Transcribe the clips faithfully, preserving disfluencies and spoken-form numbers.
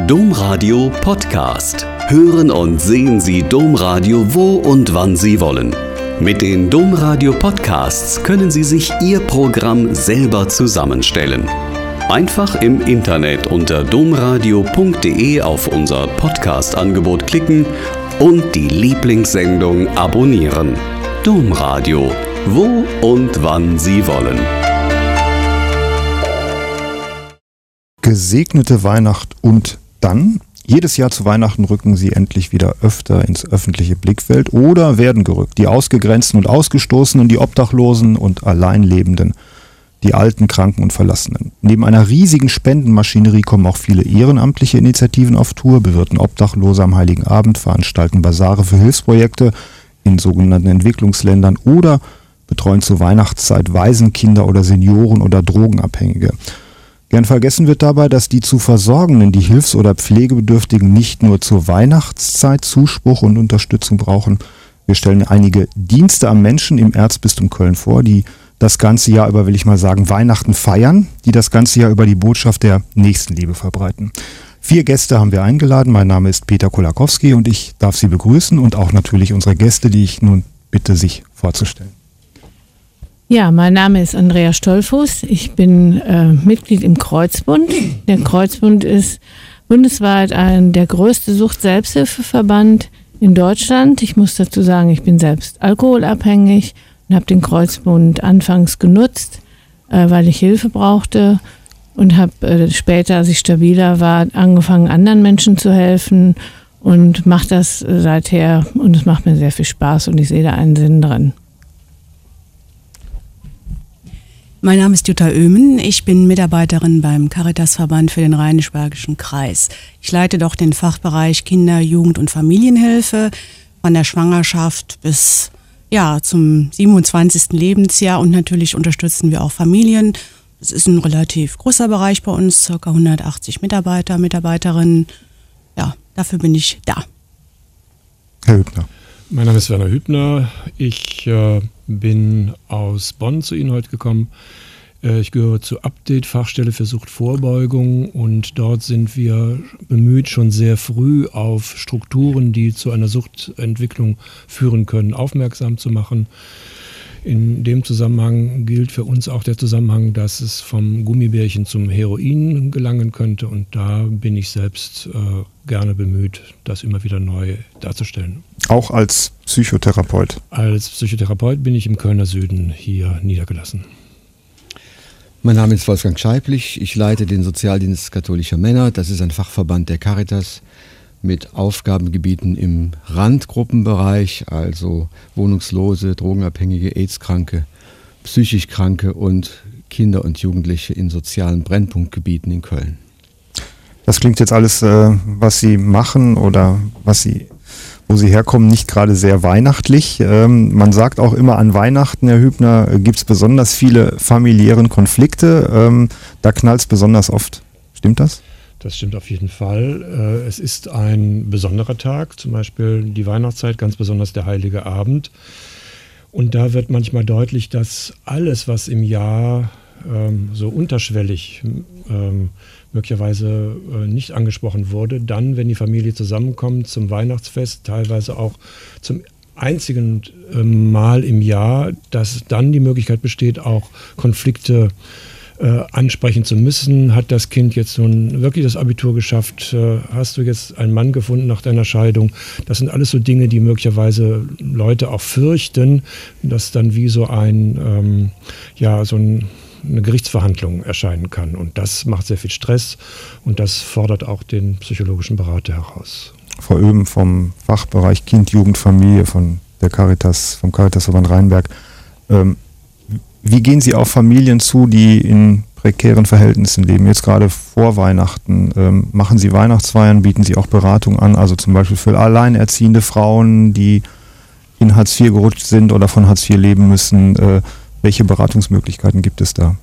Domradio Podcast. Hören und sehen Sie Domradio wo und wann Sie wollen. Mit den Domradio Podcasts können Sie sich Ihr Programm selber zusammenstellen. Einfach im Internet unter domradio punkt de auf unser Podcast-Angebot klicken und die Lieblingssendung abonnieren. Domradio, wo und wann Sie wollen. Gesegnete Weihnacht und dann? Jedes Jahr zu Weihnachten rücken sie endlich wieder öfter ins öffentliche Blickfeld oder werden gerückt. Die Ausgegrenzten und Ausgestoßenen, die Obdachlosen und Alleinlebenden, die Alten, Kranken und Verlassenen. Neben einer riesigen Spendenmaschinerie kommen auch viele ehrenamtliche Initiativen auf Tour, bewirten Obdachlose am Heiligen Abend, veranstalten Basare für Hilfsprojekte in sogenannten Entwicklungsländern oder betreuen zur Weihnachtszeit Waisenkinder oder Senioren oder Drogenabhängige. Gern vergessen wird dabei, dass die zu Versorgenden, die Hilfs- oder Pflegebedürftigen nicht nur zur Weihnachtszeit Zuspruch und Unterstützung brauchen. Wir stellen einige Dienste am Menschen im Erzbistum Köln vor, die das ganze Jahr über, will ich mal sagen, Weihnachten feiern, die das ganze Jahr über die Botschaft der Nächstenliebe verbreiten. Vier Gäste haben wir eingeladen. Mein Name ist Peter Kolakowski und ich darf Sie begrüßen und auch natürlich unsere Gäste, die ich nun bitte, sich vorzustellen. Ja, mein Name ist Andrea Stolfuß. Ich bin äh, Mitglied im Kreuzbund. Der Kreuzbund ist bundesweit ein, der größte Sucht-Selbsthilfeverband in Deutschland. Ich muss dazu sagen, ich bin selbst alkoholabhängig und habe den Kreuzbund anfangs genutzt, äh, weil ich Hilfe brauchte und habe äh, später, als ich stabiler war, angefangen, anderen Menschen zu helfen und mache das äh, seither und es macht mir sehr viel Spaß und ich sehe da einen Sinn drin. Mein Name ist Jutta Oehmen, ich bin Mitarbeiterin beim Caritasverband für den Rheinisch-Bergischen Kreis. Ich leite dort den Fachbereich Kinder-, Jugend- und Familienhilfe von der Schwangerschaft bis ja, zum siebenundzwanzigsten Lebensjahr und natürlich unterstützen wir auch Familien. Es ist ein relativ großer Bereich bei uns, ca. hundertachtzig Mitarbeiter, Mitarbeiterinnen. Ja, dafür bin ich da. Herr Hübner. Mein Name ist Werner Hübner. Ich äh, bin aus Bonn zu Ihnen heute gekommen. Äh, ich gehöre zur Update Fachstelle für Suchtvorbeugung und dort sind wir bemüht, schon sehr früh auf Strukturen, die zu einer Suchtentwicklung führen können, aufmerksam zu machen. In dem Zusammenhang gilt für uns auch der Zusammenhang, dass es vom Gummibärchen zum Heroin gelangen könnte und da bin ich selbst äh, gerne bemüht, das immer wieder neu darzustellen. Auch als Psychotherapeut? Als Psychotherapeut bin ich im Kölner Süden hier niedergelassen. Mein Name ist Wolfgang Scheiblich, ich leite den Sozialdienst katholischer Männer, das ist ein Fachverband der Caritas mit Aufgabengebieten im Randgruppenbereich, also Wohnungslose, Drogenabhängige, AIDS-Kranke, psychisch Kranke und Kinder und Jugendliche in sozialen Brennpunktgebieten in Köln. Das klingt jetzt alles, äh, was Sie machen oder was Sie, wo Sie herkommen, nicht gerade sehr weihnachtlich. Ähm, man sagt auch immer, an Weihnachten, Herr Hübner, äh, gibt es besonders viele familiären Konflikte. Ähm, da knallt es besonders oft. Stimmt das? Das stimmt auf jeden Fall. Es ist ein besonderer Tag, zum Beispiel die Weihnachtszeit, ganz besonders der Heilige Abend. Und da wird manchmal deutlich, dass alles, was im Jahr ähm, so unterschwellig ähm, möglicherweise äh, nicht angesprochen wurde, dann, wenn die Familie zusammenkommt zum Weihnachtsfest, teilweise auch zum einzigen äh, Mal im Jahr, dass dann die Möglichkeit besteht, auch Konflikte Äh, ansprechen zu müssen. Hat das Kind jetzt nun wirklich das Abitur geschafft? Äh, hast du jetzt einen Mann gefunden nach deiner Scheidung? Das sind alles so Dinge, die möglicherweise Leute auch fürchten, dass dann wie so ein, ähm, ja, so ein, eine Gerichtsverhandlung erscheinen kann. Und das macht sehr viel Stress und das fordert auch den psychologischen Berater heraus. Frau Oehmen vom Fachbereich Kind, Jugend, Familie von der Caritas, vom Caritasverband Rheinberg. Ähm, Wie gehen Sie auf Familien zu, die in prekären Verhältnissen leben? Jetzt gerade vor Weihnachten. Ähm, machen Sie Weihnachtsfeiern, bieten Sie auch Beratung an? Also zum Beispiel für alleinerziehende Frauen, die in Hartz vier gerutscht sind oder von Hartz vier leben müssen. Äh, welche Beratungsmöglichkeiten gibt es da?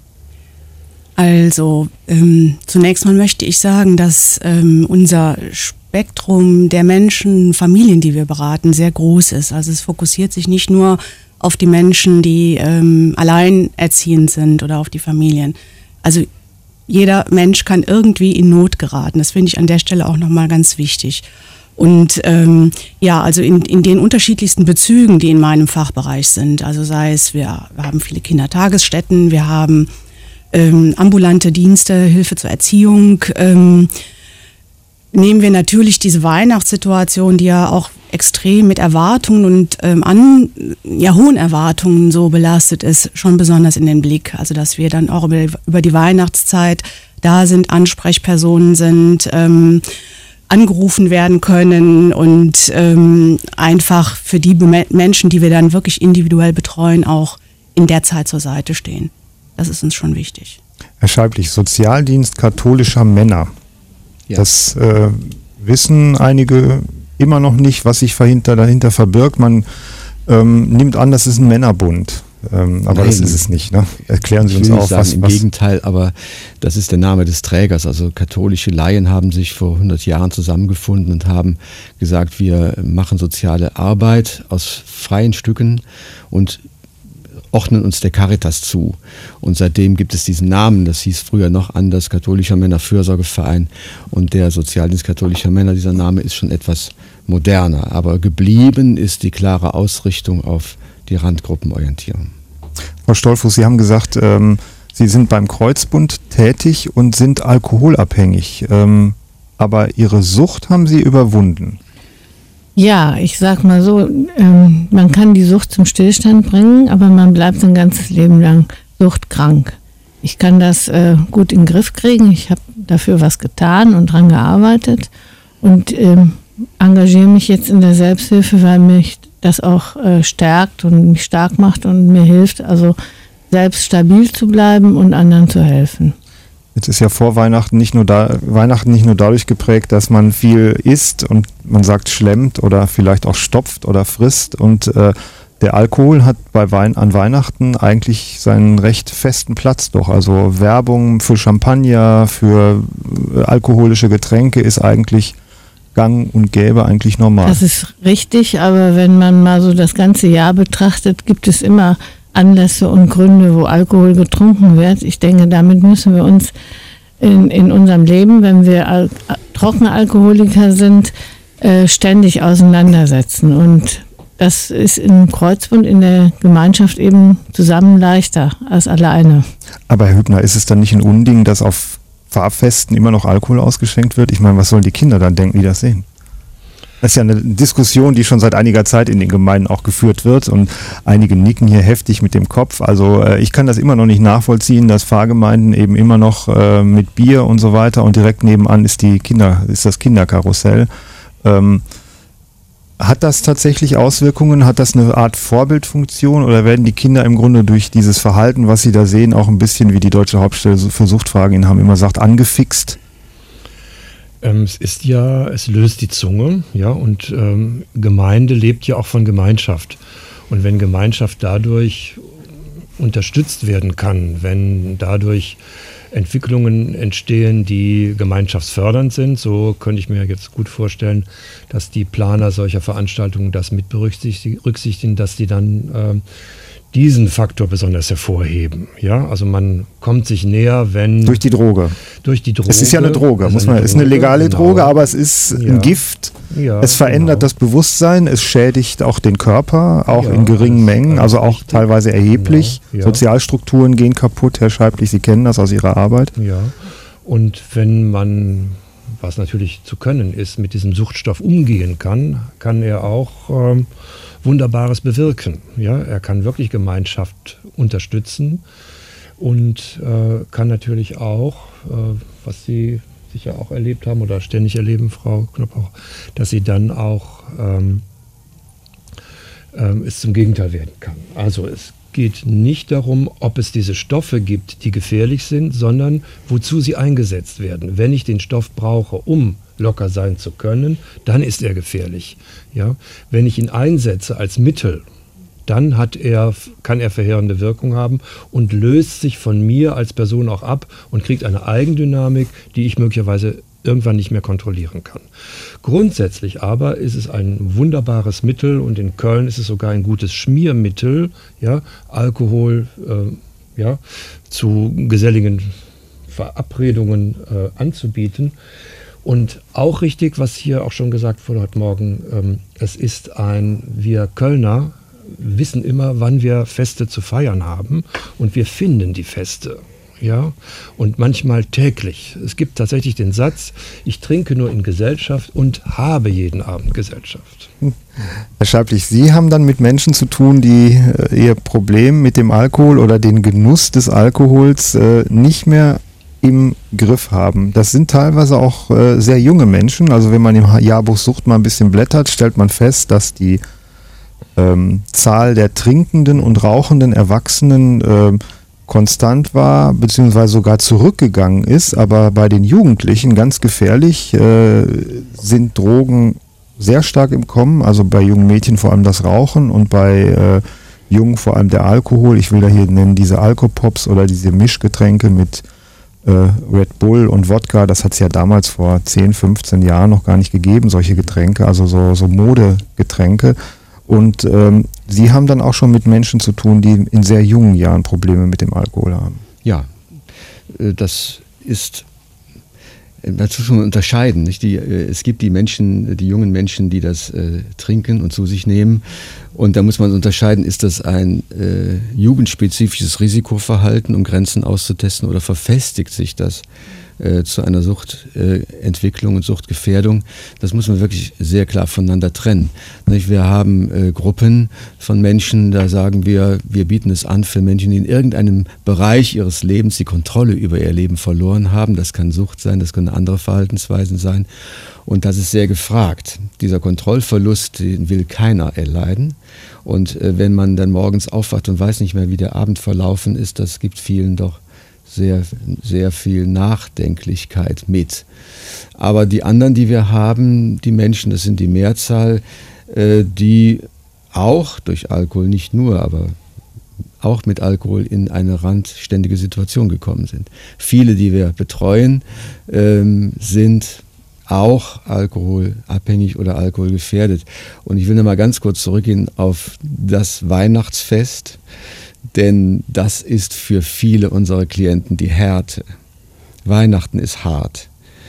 Also ähm, zunächst mal möchte ich sagen, dass ähm, unser Spektrum der Menschen, Familien, die wir beraten, sehr groß ist. Also es fokussiert sich nicht nur auf die Menschen, die ähm, alleinerziehend sind oder auf die Familien. Also jeder Mensch kann irgendwie in Not geraten. Das finde ich an der Stelle auch nochmal ganz wichtig. Und ähm, ja, also in, in den unterschiedlichsten Bezügen, die in meinem Fachbereich sind, also sei es, wir, wir haben viele Kindertagesstätten, wir haben ähm, ambulante Dienste, Hilfe zur Erziehung, ähm, nehmen wir natürlich diese Weihnachtssituation, die ja auch extrem mit Erwartungen und ähm, an ja, hohen Erwartungen so belastet ist, schon besonders in den Blick. Also dass wir dann auch über, über die Weihnachtszeit da sind, Ansprechpersonen sind, ähm, angerufen werden können und ähm, einfach für die Be- Menschen, die wir dann wirklich individuell betreuen, auch in der Zeit zur Seite stehen. Das ist uns schon wichtig. Herr Scheiblich, Sozialdienst katholischer Männer. Ja. Das äh, wissen einige immer noch nicht, was sich dahinter, dahinter verbirgt. Man ähm, nimmt an, das ist ein Männerbund. Ähm, aber Nein, das ist es nicht. Ne? Erklären Sie uns auf. Sagen, was, Im was Gegenteil, aber das ist der Name des Trägers. Also katholische Laien haben sich vor hundert Jahren zusammengefunden und haben gesagt, wir machen soziale Arbeit aus freien Stücken und ordnen uns der Caritas zu. Und seitdem gibt es diesen Namen, das hieß früher noch anders, Katholischer Männerfürsorgeverein. Und der Sozialdienst katholischer Männer, dieser Name ist schon etwas moderner. Aber geblieben ist die klare Ausrichtung auf die Randgruppenorientierung. Frau Stolfus, Sie haben gesagt, ähm, Sie sind beim Kreuzbund tätig und sind alkoholabhängig. Ähm, aber Ihre Sucht haben Sie überwunden. Ja, ich sag mal so, ähm, man kann die Sucht zum Stillstand bringen, aber man bleibt sein ganzes Leben lang suchtkrank. Ich kann das äh, gut in den Griff kriegen. Ich habe dafür was getan und dran gearbeitet und ähm, engagiere mich jetzt in der Selbsthilfe, weil mich das auch äh, stärkt und mich stark macht und mir hilft, also selbst stabil zu bleiben und anderen zu helfen. Jetzt ist ja vor Weihnachten nicht nur da, Weihnachten nicht nur dadurch geprägt, dass man viel isst und man sagt schlemmt oder vielleicht auch stopft oder frisst und äh, der Alkohol hat bei Wein an Weihnachten eigentlich seinen recht festen Platz doch. Also Werbung für Champagner, für äh, alkoholische Getränke ist eigentlich gang und gäbe, eigentlich normal. Das ist richtig, aber wenn man mal so das ganze Jahr betrachtet, gibt es immer Anlässe und Gründe, wo Alkohol getrunken wird. Ich denke, damit müssen wir uns in, in unserem Leben, wenn wir Al- trockene Alkoholiker sind, äh, ständig auseinandersetzen. Und das ist im Kreuzbund, in der Gemeinschaft eben zusammen leichter als alleine. Aber Herr Hübner, ist es dann nicht ein Unding, dass auf Pfarrfesten immer noch Alkohol ausgeschenkt wird? Ich meine, was sollen die Kinder dann denken, die das sehen? Das ist ja eine Diskussion, die schon seit einiger Zeit in den Gemeinden auch geführt wird und einige nicken hier heftig mit dem Kopf. Also äh, ich kann das immer noch nicht nachvollziehen, dass Pfarrgemeinden eben immer noch äh, mit Bier und so weiter und direkt nebenan ist die Kinder, ist das Kinderkarussell. Ähm, hat das tatsächlich Auswirkungen? Hat das eine Art Vorbildfunktion oder werden die Kinder im Grunde durch dieses Verhalten, was sie da sehen, auch ein bisschen wie die Deutsche Hauptstelle für Suchtfragen in Hamm immer sagt, angefixt? Ähm, es ist ja, es löst die Zunge, ja, und ähm, Gemeinde lebt ja auch von Gemeinschaft. Und wenn Gemeinschaft dadurch unterstützt werden kann, wenn dadurch Entwicklungen entstehen, die gemeinschaftsfördernd sind, so könnte ich mir jetzt gut vorstellen, dass die Planer solcher Veranstaltungen das mit berücksichtigen, dass die dann ähm, diesen Faktor besonders hervorheben. Ja, also man kommt sich näher, wenn... Durch die Droge. Durch die Droge. Es ist ja eine Droge, muss man, es ist eine legale genau. Droge, aber es ist ja. ein Gift. Ja, es verändert genau. das Bewusstsein, es schädigt auch den Körper, auch ja, in geringen Mengen, also auch richtig. teilweise erheblich. Genau. Ja. Sozialstrukturen gehen kaputt, Herr Scheiblich, Sie kennen das aus Ihrer Arbeit. Ja, und wenn man, was natürlich zu können ist, mit diesem Suchtstoff umgehen kann, kann er auch... Ähm, Wunderbares bewirken. Ja, er kann wirklich Gemeinschaft unterstützen und äh, kann natürlich auch, äh, was Sie sicher auch erlebt haben oder ständig erleben, Frau Knoppauch, dass sie dann auch ähm, ähm, es zum Gegenteil werden kann. Also es geht nicht darum, ob es diese Stoffe gibt, die gefährlich sind, sondern wozu sie eingesetzt werden. Wenn ich den Stoff brauche, um locker sein zu können, dann ist er gefährlich. Ja? Wenn ich ihn einsetze als Mittel, dann hat er, kann er verheerende Wirkung haben und löst sich von mir als Person auch ab und kriegt eine Eigendynamik, die ich möglicherweise irgendwann nicht mehr kontrollieren kann. Grundsätzlich aber ist es ein wunderbares Mittel und in Köln ist es sogar ein gutes Schmiermittel, ja, Alkohol äh, ja, zu geselligen Verabredungen äh, anzubieten. Und auch richtig, was hier auch schon gesagt wurde heute Morgen, ähm, es ist ein, wir Kölner wissen immer, wann wir Feste zu feiern haben und wir finden die Feste. Ja, und manchmal täglich. Es gibt tatsächlich den Satz, ich trinke nur in Gesellschaft und habe jeden Abend Gesellschaft. Herr Scheiblich, Sie haben dann mit Menschen zu tun, die äh, ihr Problem mit dem Alkohol oder den Genuss des Alkohols äh, nicht mehr im Griff haben. Das sind teilweise auch äh, sehr junge Menschen. Also wenn man im Jahrbuch Sucht mal ein bisschen blättert, stellt man fest, dass die ähm, Zahl der trinkenden und rauchenden Erwachsenen äh, konstant war, beziehungsweise sogar zurückgegangen ist, aber bei den Jugendlichen ganz gefährlich äh, sind Drogen sehr stark im Kommen, also bei jungen Mädchen vor allem das Rauchen und bei äh, Jungen vor allem der Alkohol. Ich will da hier nennen diese Alkopops oder diese Mischgetränke mit äh, Red Bull und Wodka, das hat es ja damals vor zehn, fünfzehn Jahren noch gar nicht gegeben, solche Getränke, also so, so Modegetränke. Und ähm, Sie haben dann auch schon mit Menschen zu tun, die in sehr jungen Jahren Probleme mit dem Alkohol haben. Ja, das ist dazu schon unterscheiden. Nicht? Die, es gibt die Menschen, die jungen Menschen, die das äh, trinken und zu sich nehmen. Und da muss man unterscheiden, ist das ein äh, jugendspezifisches Risikoverhalten, um Grenzen auszutesten, oder verfestigt sich das äh, zu einer Suchtentwicklung äh, und Suchtgefährdung? Das muss man wirklich sehr klar voneinander trennen. Nicht? Wir haben äh, Gruppen von Menschen, da sagen wir, wir bieten es an für Menschen, die in irgendeinem Bereich ihres Lebens die Kontrolle über ihr Leben verloren haben. Das kann Sucht sein, das können andere Verhaltensweisen sein. Und das ist sehr gefragt. Dieser Kontrollverlust, den will keiner erleiden. Und äh, wenn man dann morgens aufwacht und weiß nicht mehr, wie der Abend verlaufen ist, das gibt vielen doch sehr, sehr viel Nachdenklichkeit mit. Aber die anderen, die wir haben, die Menschen, das sind die Mehrzahl, äh, die auch durch Alkohol, nicht nur, aber auch mit Alkohol in eine randständige Situation gekommen sind. Viele, die wir betreuen, ähm, sind auch alkoholabhängig oder alkoholgefährdet. Und ich will noch mal ganz kurz zurückgehen auf das Weihnachtsfest, denn das ist für viele unserer Klienten die Härte. Weihnachten ist hart,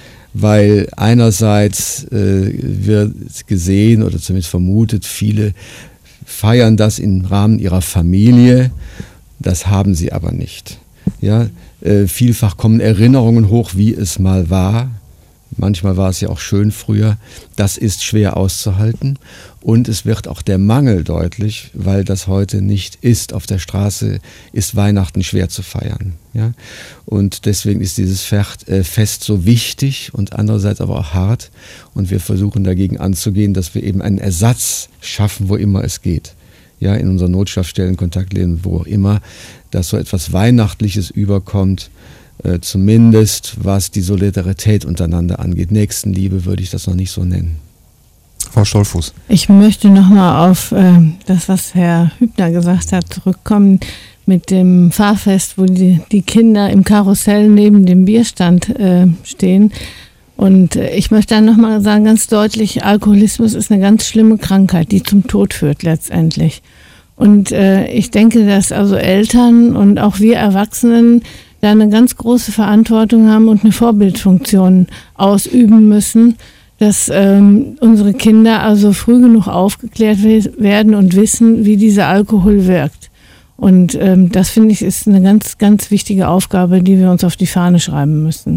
weil einerseits äh, wird gesehen oder zumindest vermutet, viele feiern das im Rahmen ihrer Familie, das haben sie aber nicht. Ja, äh, vielfach kommen Erinnerungen hoch, wie es mal war. Manchmal war es ja auch schön früher. Das ist schwer auszuhalten. Und es wird auch der Mangel deutlich, weil das heute nicht ist. Auf der Straße ist Weihnachten schwer zu feiern. Ja? Und deswegen ist dieses Fest so wichtig und andererseits aber auch hart. Und wir versuchen dagegen anzugehen, dass wir eben einen Ersatz schaffen, wo immer es geht. Ja, in unseren Notschlafstellen, Kontaktläden, wo auch immer, dass so etwas Weihnachtliches überkommt. Äh, zumindest was die Solidarität untereinander angeht. Nächstenliebe würde ich das noch nicht so nennen. Frau Stolfuß. Ich möchte nochmal auf äh, das, was Herr Hübner gesagt hat, zurückkommen mit dem Fahrfest, wo die, die Kinder im Karussell neben dem Bierstand äh, stehen. Und äh, ich möchte dann nochmal sagen, ganz deutlich, Alkoholismus ist eine ganz schlimme Krankheit, die zum Tod führt letztendlich. Und äh, ich denke, dass also Eltern und auch wir Erwachsenen da eine ganz große Verantwortung haben und eine Vorbildfunktion ausüben müssen, dass ähm, unsere Kinder also früh genug aufgeklärt werden und wissen, wie dieser Alkohol wirkt. Und ähm, das, finde ich, ist eine ganz, ganz wichtige Aufgabe, die wir uns auf die Fahne schreiben müssen.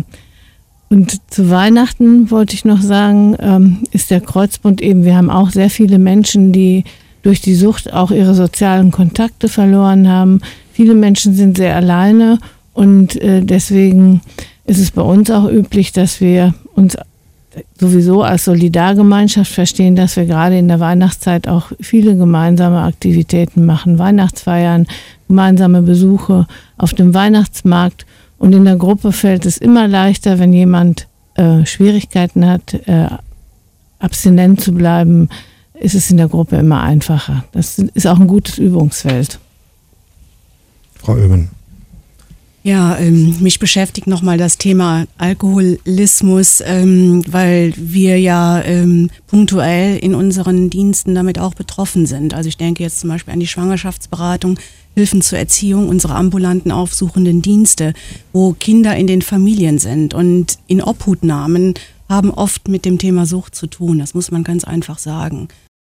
Und zu Weihnachten wollte ich noch sagen, ähm, ist der Kreuzbund eben, wir haben auch sehr viele Menschen, die durch die Sucht auch ihre sozialen Kontakte verloren haben. Viele Menschen sind sehr alleine. Und äh, deswegen ist es bei uns auch üblich, dass wir uns sowieso als Solidargemeinschaft verstehen, dass wir gerade in der Weihnachtszeit auch viele gemeinsame Aktivitäten machen, Weihnachtsfeiern, gemeinsame Besuche auf dem Weihnachtsmarkt. Und in der Gruppe fällt es immer leichter, wenn jemand äh, Schwierigkeiten hat, äh, abstinent zu bleiben, ist es in der Gruppe immer einfacher. Das ist auch ein gutes Übungsfeld. Frau Oehmen. Ja, ähm, mich beschäftigt nochmal das Thema Alkoholismus, ähm, weil wir ja ähm, punktuell in unseren Diensten damit auch betroffen sind. Also ich denke jetzt zum Beispiel an die Schwangerschaftsberatung, Hilfen zur Erziehung, unsere ambulanten aufsuchenden Dienste, wo Kinder in den Familien sind und in Obhutnahmen haben oft mit dem Thema Sucht zu tun. Das muss man ganz einfach sagen.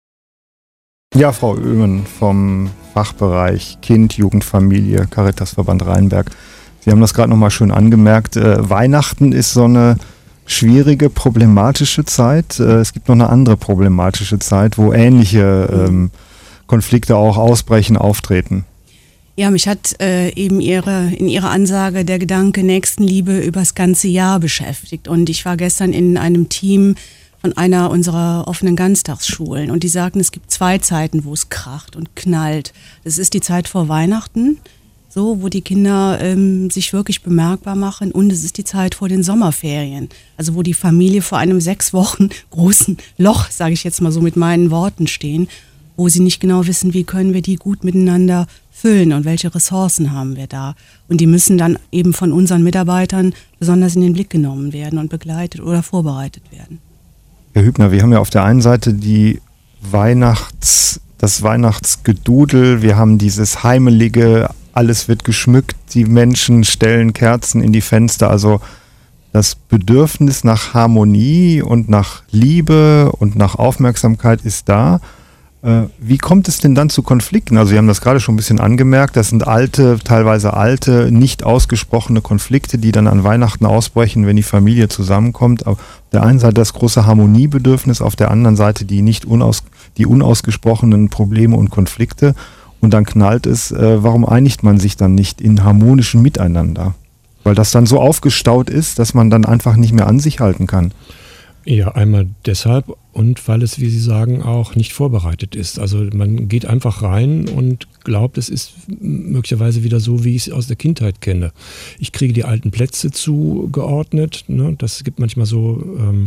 Ja, Frau Oehmen vom Fachbereich Kind, Jugend, Familie, Caritasverband Rheinberg. Sie haben das gerade nochmal schön angemerkt. Äh, Weihnachten ist so eine schwierige, problematische Zeit. Äh, es gibt noch eine andere problematische Zeit, wo ähnliche ähm, Konflikte auch ausbrechen, auftreten. Ja, mich hat äh, eben ihre, in ihrer Ansage der Gedanke Nächstenliebe übers ganze Jahr beschäftigt. Und ich war gestern in einem Team von einer unserer offenen Ganztagsschulen und die sagten, es gibt zwei Zeiten, wo es kracht und knallt. Es ist die Zeit vor Weihnachten, so, wo die Kinder ähm, sich wirklich bemerkbar machen, und es ist die Zeit vor den Sommerferien, also wo die Familie vor einem sechs Wochen großen Loch, sage ich jetzt mal so mit meinen Worten, stehen, wo sie nicht genau wissen, wie können wir die gut miteinander füllen und welche Ressourcen haben wir da. Und die müssen dann eben von unseren Mitarbeitern besonders in den Blick genommen werden und begleitet oder vorbereitet werden. Herr Hübner, wir haben ja auf der einen Seite die Weihnachts, das Weihnachtsgedudel, wir haben dieses heimelige, alles wird geschmückt, die Menschen stellen Kerzen in die Fenster, also das Bedürfnis nach Harmonie und nach Liebe und nach Aufmerksamkeit ist da. Wie kommt es denn dann zu Konflikten? Also Sie haben das gerade schon ein bisschen angemerkt, das sind alte, teilweise alte, nicht ausgesprochene Konflikte, die dann an Weihnachten ausbrechen, wenn die Familie zusammenkommt. Auf der einen Seite das große Harmoniebedürfnis, auf der anderen Seite die nicht unaus, die unausgesprochenen Probleme und Konflikte. Und dann knallt es, äh, warum einigt man sich dann nicht in harmonischen Miteinander? Weil das dann so aufgestaut ist, dass man dann einfach nicht mehr an sich halten kann. Ja, einmal deshalb und weil es, wie Sie sagen, auch nicht vorbereitet ist. Also man geht einfach rein und glaubt, es ist möglicherweise wieder so, wie ich es aus der Kindheit kenne. Ich kriege die alten Plätze zugeordnet. Ne? Das gibt manchmal so ähm,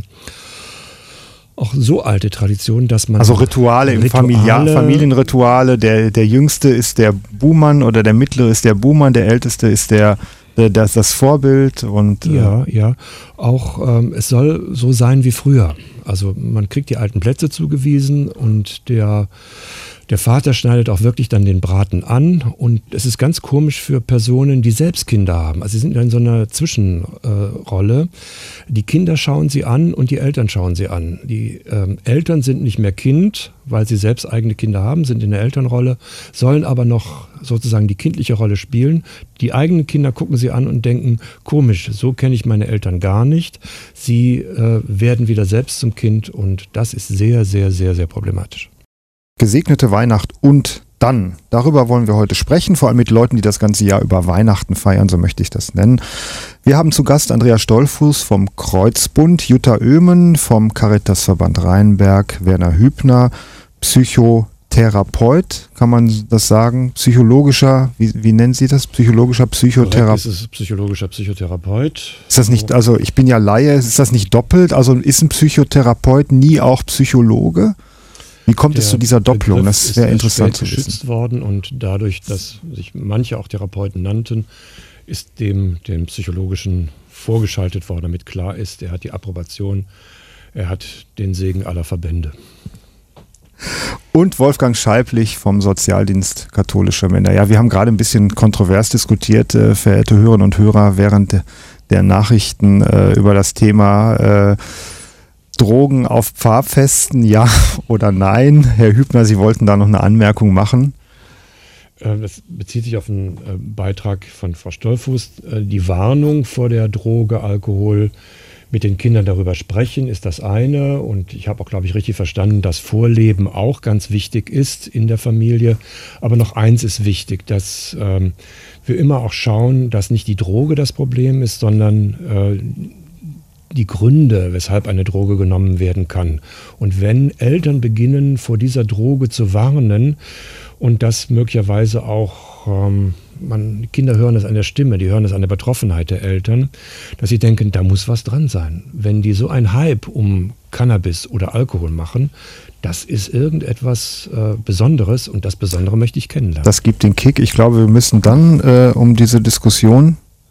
auch so alte Traditionen, dass man... Also Rituale im Familiar, Familienrituale. Der, der Jüngste ist der Buhmann oder der Mittlere ist der Buhmann, der Älteste ist der... Das, das Vorbild und... Ja, äh ja. Auch ähm, es soll so sein wie früher. Also man kriegt die alten Plätze zugewiesen und der, der Vater schneidet auch wirklich dann den Braten an. Und es ist ganz komisch für Personen, die selbst Kinder haben. Also sie sind in so einer Zwischenrolle. Äh, die Kinder schauen sie an und die Eltern schauen sie an. Die ähm, Eltern sind nicht mehr Kind, weil sie selbst eigene Kinder haben, sind in der Elternrolle, sollen aber noch sozusagen die kindliche Rolle spielen. Die eigenen Kinder gucken sie an und denken, komisch, so kenne ich meine Eltern gar nicht. Sie äh, werden wieder selbst zum Kind und das ist sehr, sehr, sehr, sehr problematisch. Gesegnete Weihnacht und dann. Darüber wollen wir heute sprechen, vor allem mit Leuten, die das ganze Jahr über Weihnachten feiern, so möchte ich das nennen. Wir haben zu Gast Andrea Stolfuß vom Kreuzbund, Jutta Oehmen vom Caritasverband Rheinberg, Werner Hübner, Psychotherapeut, kann man das sagen? Psychologischer, wie, wie nennen Sie das? Psychologischer Psychotherapeut? Das ist psychologischer Psychotherapeut. Ist das nicht, also ich bin ja Laie, ist das nicht doppelt? Also ist ein Psychotherapeut nie auch Psychologe? Wie kommt Der es zu dieser Doppelung? Begriff Das wäre interessant zu wissen. Ist geschützt worden und dadurch, dass sich manche auch Therapeuten nannten, ist dem, dem Psychologischen vorgeschaltet worden, damit klar ist, er hat die Approbation, er hat den Segen aller Verbände. Und Wolfgang Scheiblich vom Sozialdienst Katholischer Männer. Ja, wir haben gerade ein bisschen kontrovers diskutiert, äh, verehrte Hörerinnen und Hörer, während der Nachrichten äh, über das Thema äh, Drogen auf Pfarrfesten, ja oder nein. Herr Hübner, Sie wollten da noch eine Anmerkung machen. Das bezieht sich auf einen Beitrag von Frau Stolfuß. Die Warnung vor der Droge, Alkohol, mit den Kindern darüber sprechen, ist das eine. Und ich habe auch, glaube ich, richtig verstanden, dass Vorleben auch ganz wichtig ist in der Familie. Aber noch eins ist wichtig, dass ähm, wir immer auch schauen, dass nicht die Droge das Problem ist, sondern äh, die Gründe, weshalb eine Droge genommen werden kann. Und wenn Eltern beginnen, vor dieser Droge zu warnen und das möglicherweise auch, ähm, man, die Kinder hören das an der Stimme, die hören das an der Betroffenheit der Eltern, dass sie denken, da muss was dran sein. Wenn die so einen Hype um Cannabis oder Alkohol machen, das ist irgendetwas äh, Besonderes und das Besondere möchte ich kennenlernen. Das gibt den Kick. Ich glaube, wir müssen dann, äh, um diese Diskussion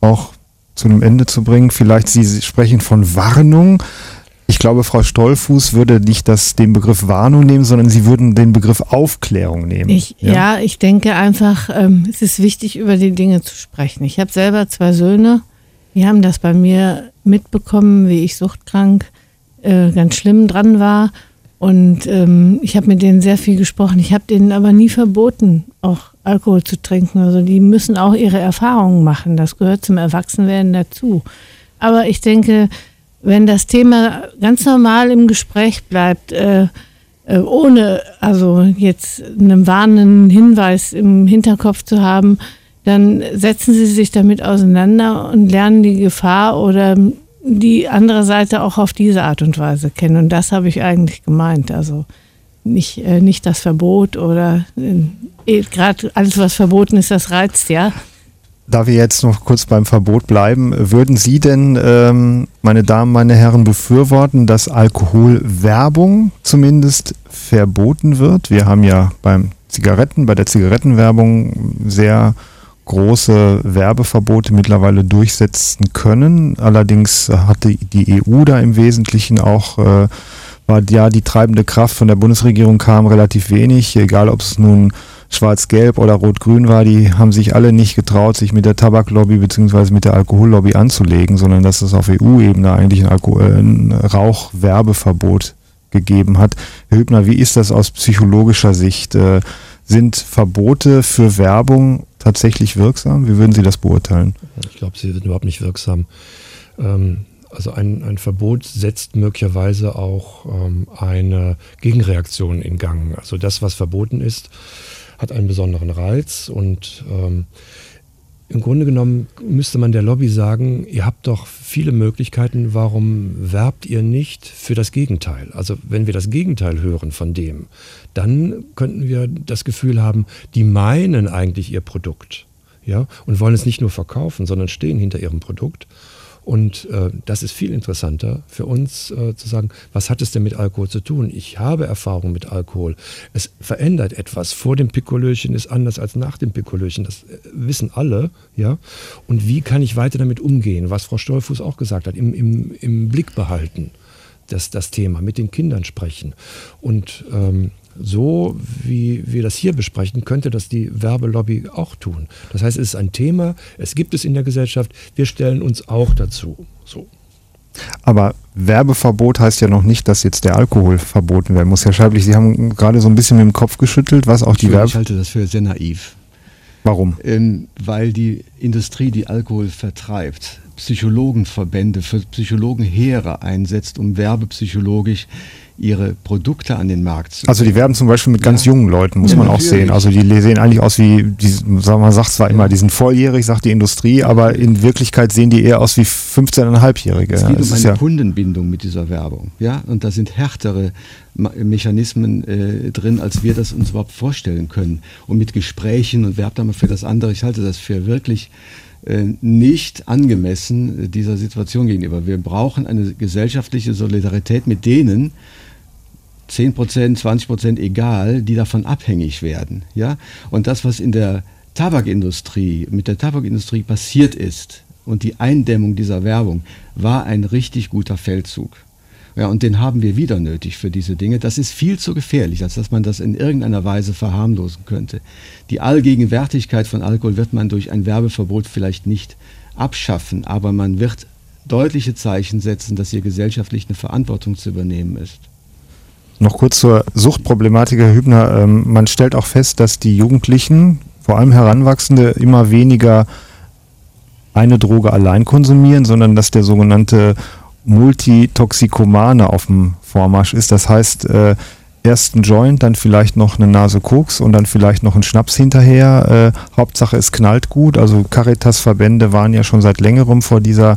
auch zu einem Ende zu bringen. Vielleicht Sie sprechen von Warnung. Ich glaube, Frau Stolfus würde nicht das, den Begriff Warnung nehmen, sondern sie würden den Begriff Aufklärung nehmen. Ich, ja? ja, ich denke einfach, ähm, es ist wichtig, über die Dinge zu sprechen. Ich habe selber zwei Söhne, die haben das bei mir mitbekommen, wie ich suchtkrank äh, ganz schlimm dran war. Und ähm, ich habe mit denen sehr viel gesprochen. Ich habe denen aber nie verboten, auch Alkohol zu trinken. Also die müssen auch ihre Erfahrungen machen. Das gehört zum Erwachsenwerden dazu. Aber ich denke, wenn das Thema ganz normal im Gespräch bleibt, äh, äh, ohne also jetzt einen warnenden Hinweis im Hinterkopf zu haben, dann setzen Sie sich damit auseinander und lernen die Gefahr oder die andere Seite auch auf diese Art und Weise kennen. Und das habe ich eigentlich gemeint. Also nicht, äh, nicht das Verbot oder äh, gerade alles, was verboten ist, das reizt ja. Da wir jetzt noch kurz beim Verbot bleiben, würden Sie denn, ähm, meine Damen, meine Herren, befürworten, dass Alkoholwerbung zumindest verboten wird? Wir haben ja beim Zigaretten, bei der Zigarettenwerbung sehr große Werbeverbote mittlerweile durchsetzen können. Allerdings hatte die E U da im Wesentlichen auch, äh, war ja die treibende Kraft von der Bundesregierung kam relativ wenig, egal ob es nun Schwarz-Gelb oder Rot-Grün war, die haben sich alle nicht getraut, sich mit der Tabaklobby bzw. mit der Alkohollobby anzulegen, sondern dass es auf E U-Ebene eigentlich ein, Alkohol-, ein Rauchwerbeverbot gegeben hat. Herr Hübner, wie ist das aus psychologischer Sicht? Äh, sind Verbote für Werbung tatsächlich wirksam? Wie würden Sie das beurteilen? Ich glaube, sie sind überhaupt nicht wirksam. Ähm, also ein, ein Verbot setzt möglicherweise auch ähm, eine Gegenreaktion in Gang. Also das, was verboten ist, hat einen besonderen Reiz und ähm, im Grunde genommen müsste man der Lobby sagen, ihr habt doch viele Möglichkeiten, warum werbt ihr nicht für das Gegenteil? Also wenn wir das Gegenteil hören von dem, dann könnten wir das Gefühl haben, die meinen eigentlich ihr Produkt, ja, und wollen es nicht nur verkaufen, sondern stehen hinter ihrem Produkt. Und äh, das ist viel interessanter für uns äh, zu sagen, was hat es denn mit Alkohol zu tun? Ich habe Erfahrung mit Alkohol. Es verändert etwas. Vor dem Pikolöchen ist anders als nach dem Pikolöchen. Das äh, wissen alle. Ja? Und wie kann ich weiter damit umgehen? Was Frau Stolfus auch gesagt hat, im, im, im Blick behalten, das, das Thema, mit den Kindern sprechen. Und ähm, so wie wir das hier besprechen, könnte das die Werbelobby auch tun. Das heißt, es ist ein Thema, es gibt es in der Gesellschaft, wir stellen uns auch dazu. So. Aber Werbeverbot heißt ja noch nicht, dass jetzt der Alkohol verboten werden muss. Herr Scheiblich, Sie haben gerade so ein bisschen mit dem Kopf geschüttelt, was auch die Werbe... Ich halte das für sehr naiv. Warum? Ähm, weil die Industrie, die Alkohol vertreibt, Psychologenverbände für Psychologenheere einsetzt, um werbepsychologisch ihre Produkte an den Markt zu bringen. Also die werben zum Beispiel mit ganz ja. jungen Leuten, muss ja, man auch natürlich sehen. Also die sehen eigentlich aus wie, die, man sagt zwar immer, die sind volljährig, sagt die Industrie, aber in Wirklichkeit sehen die eher aus wie fünfzehneinhalbjährige. Es geht ja, um eine ja Kundenbindung mit dieser Werbung. Ja? Und da sind härtere Mechanismen äh, drin, als wir das uns überhaupt vorstellen können. Und mit Gesprächen und werbt einmal für das andere. Ich halte das für wirklich nicht angemessen dieser Situation gegenüber. Wir brauchen eine gesellschaftliche Solidarität mit denen, zehn Prozent, zwanzig Prozent egal, die davon abhängig werden. Ja? Und das, was in der Tabakindustrie, mit der Tabakindustrie passiert ist und die Eindämmung dieser Werbung, war ein richtig guter Feldzug. Ja, und den haben wir wieder nötig für diese Dinge. Das ist viel zu gefährlich, als dass man das in irgendeiner Weise verharmlosen könnte. Die Allgegenwärtigkeit von Alkohol wird man durch ein Werbeverbot vielleicht nicht abschaffen, aber man wird deutliche Zeichen setzen, dass hier gesellschaftlich eine Verantwortung zu übernehmen ist. Noch kurz zur Suchtproblematik, Herr Hübner. Ähm, man stellt auch fest, dass die Jugendlichen, vor allem Heranwachsende, immer weniger eine Droge allein konsumieren, sondern dass der sogenannte Multitoxikomane auf dem Vormarsch ist. Das heißt, äh, erst ein Joint, dann vielleicht noch eine Nase Koks und dann vielleicht noch ein Schnaps hinterher. Äh, Hauptsache es knallt gut. Also Caritas-Verbände waren ja schon seit längerem vor dieser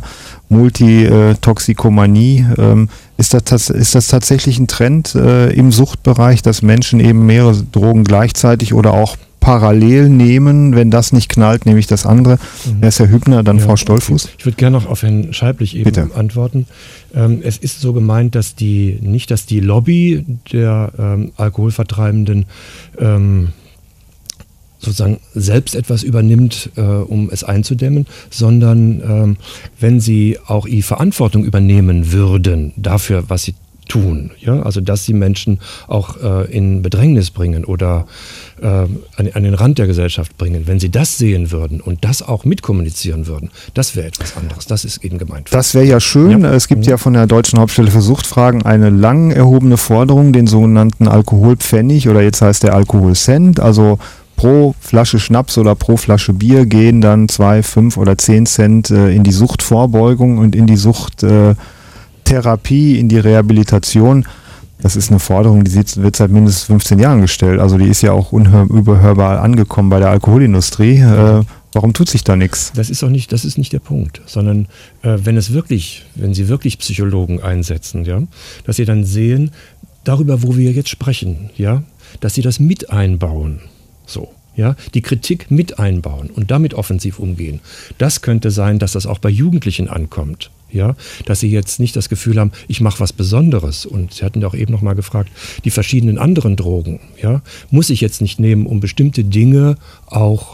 Multitoxikomanie. Ähm, ist das, ist das tatsächlich ein Trend äh, im Suchtbereich, dass Menschen eben mehrere Drogen gleichzeitig oder auch parallel nehmen, wenn das nicht knallt, nehme ich das andere. Mhm. Wer ist Herr Hübner, dann ja, Frau Stolfus? Ich würde gerne noch auf Herrn Scheiblich eben Bitte. antworten. Ähm, es ist so gemeint, dass die, nicht, dass die Lobby der ähm, Alkoholvertreibenden ähm, sozusagen selbst etwas übernimmt, äh, um es einzudämmen, sondern ähm, wenn sie auch die Verantwortung übernehmen würden dafür, was sie tun, ja, also dass sie Menschen auch äh, in Bedrängnis bringen oder äh, an, an den Rand der Gesellschaft bringen, wenn sie das sehen würden und das auch mitkommunizieren würden, das wäre etwas anderes. Das ist eben gemeint. Das wäre ja schön. Ja. Es gibt ja von der Deutschen Hauptstelle für Suchtfragen eine lang erhobene Forderung, den sogenannten Alkoholpfennig oder jetzt heißt der Alkoholcent, also pro Flasche Schnaps oder pro Flasche Bier gehen dann zwei, fünf oder zehn Cent äh, in die Suchtvorbeugung und in die Sucht äh, Therapie, in die Rehabilitation. Das ist eine Forderung, die wird seit mindestens fünfzehn Jahren gestellt. Also die ist ja auch unüberhörbar angekommen bei der Alkoholindustrie. Äh, warum tut sich da nichts? Das ist auch nicht, das ist nicht der Punkt, sondern äh, wenn es wirklich, wenn Sie wirklich Psychologen einsetzen, ja, dass Sie dann sehen, darüber, wo wir jetzt sprechen, ja, dass Sie das mit einbauen, so. Ja, die Kritik mit einbauen und damit offensiv umgehen. Das könnte sein, dass das auch bei Jugendlichen ankommt. Ja, dass sie jetzt nicht das Gefühl haben, ich mache was Besonderes. Und Sie hatten ja auch eben noch mal gefragt, die verschiedenen anderen Drogen, ja, muss ich jetzt nicht nehmen, um bestimmte Dinge auch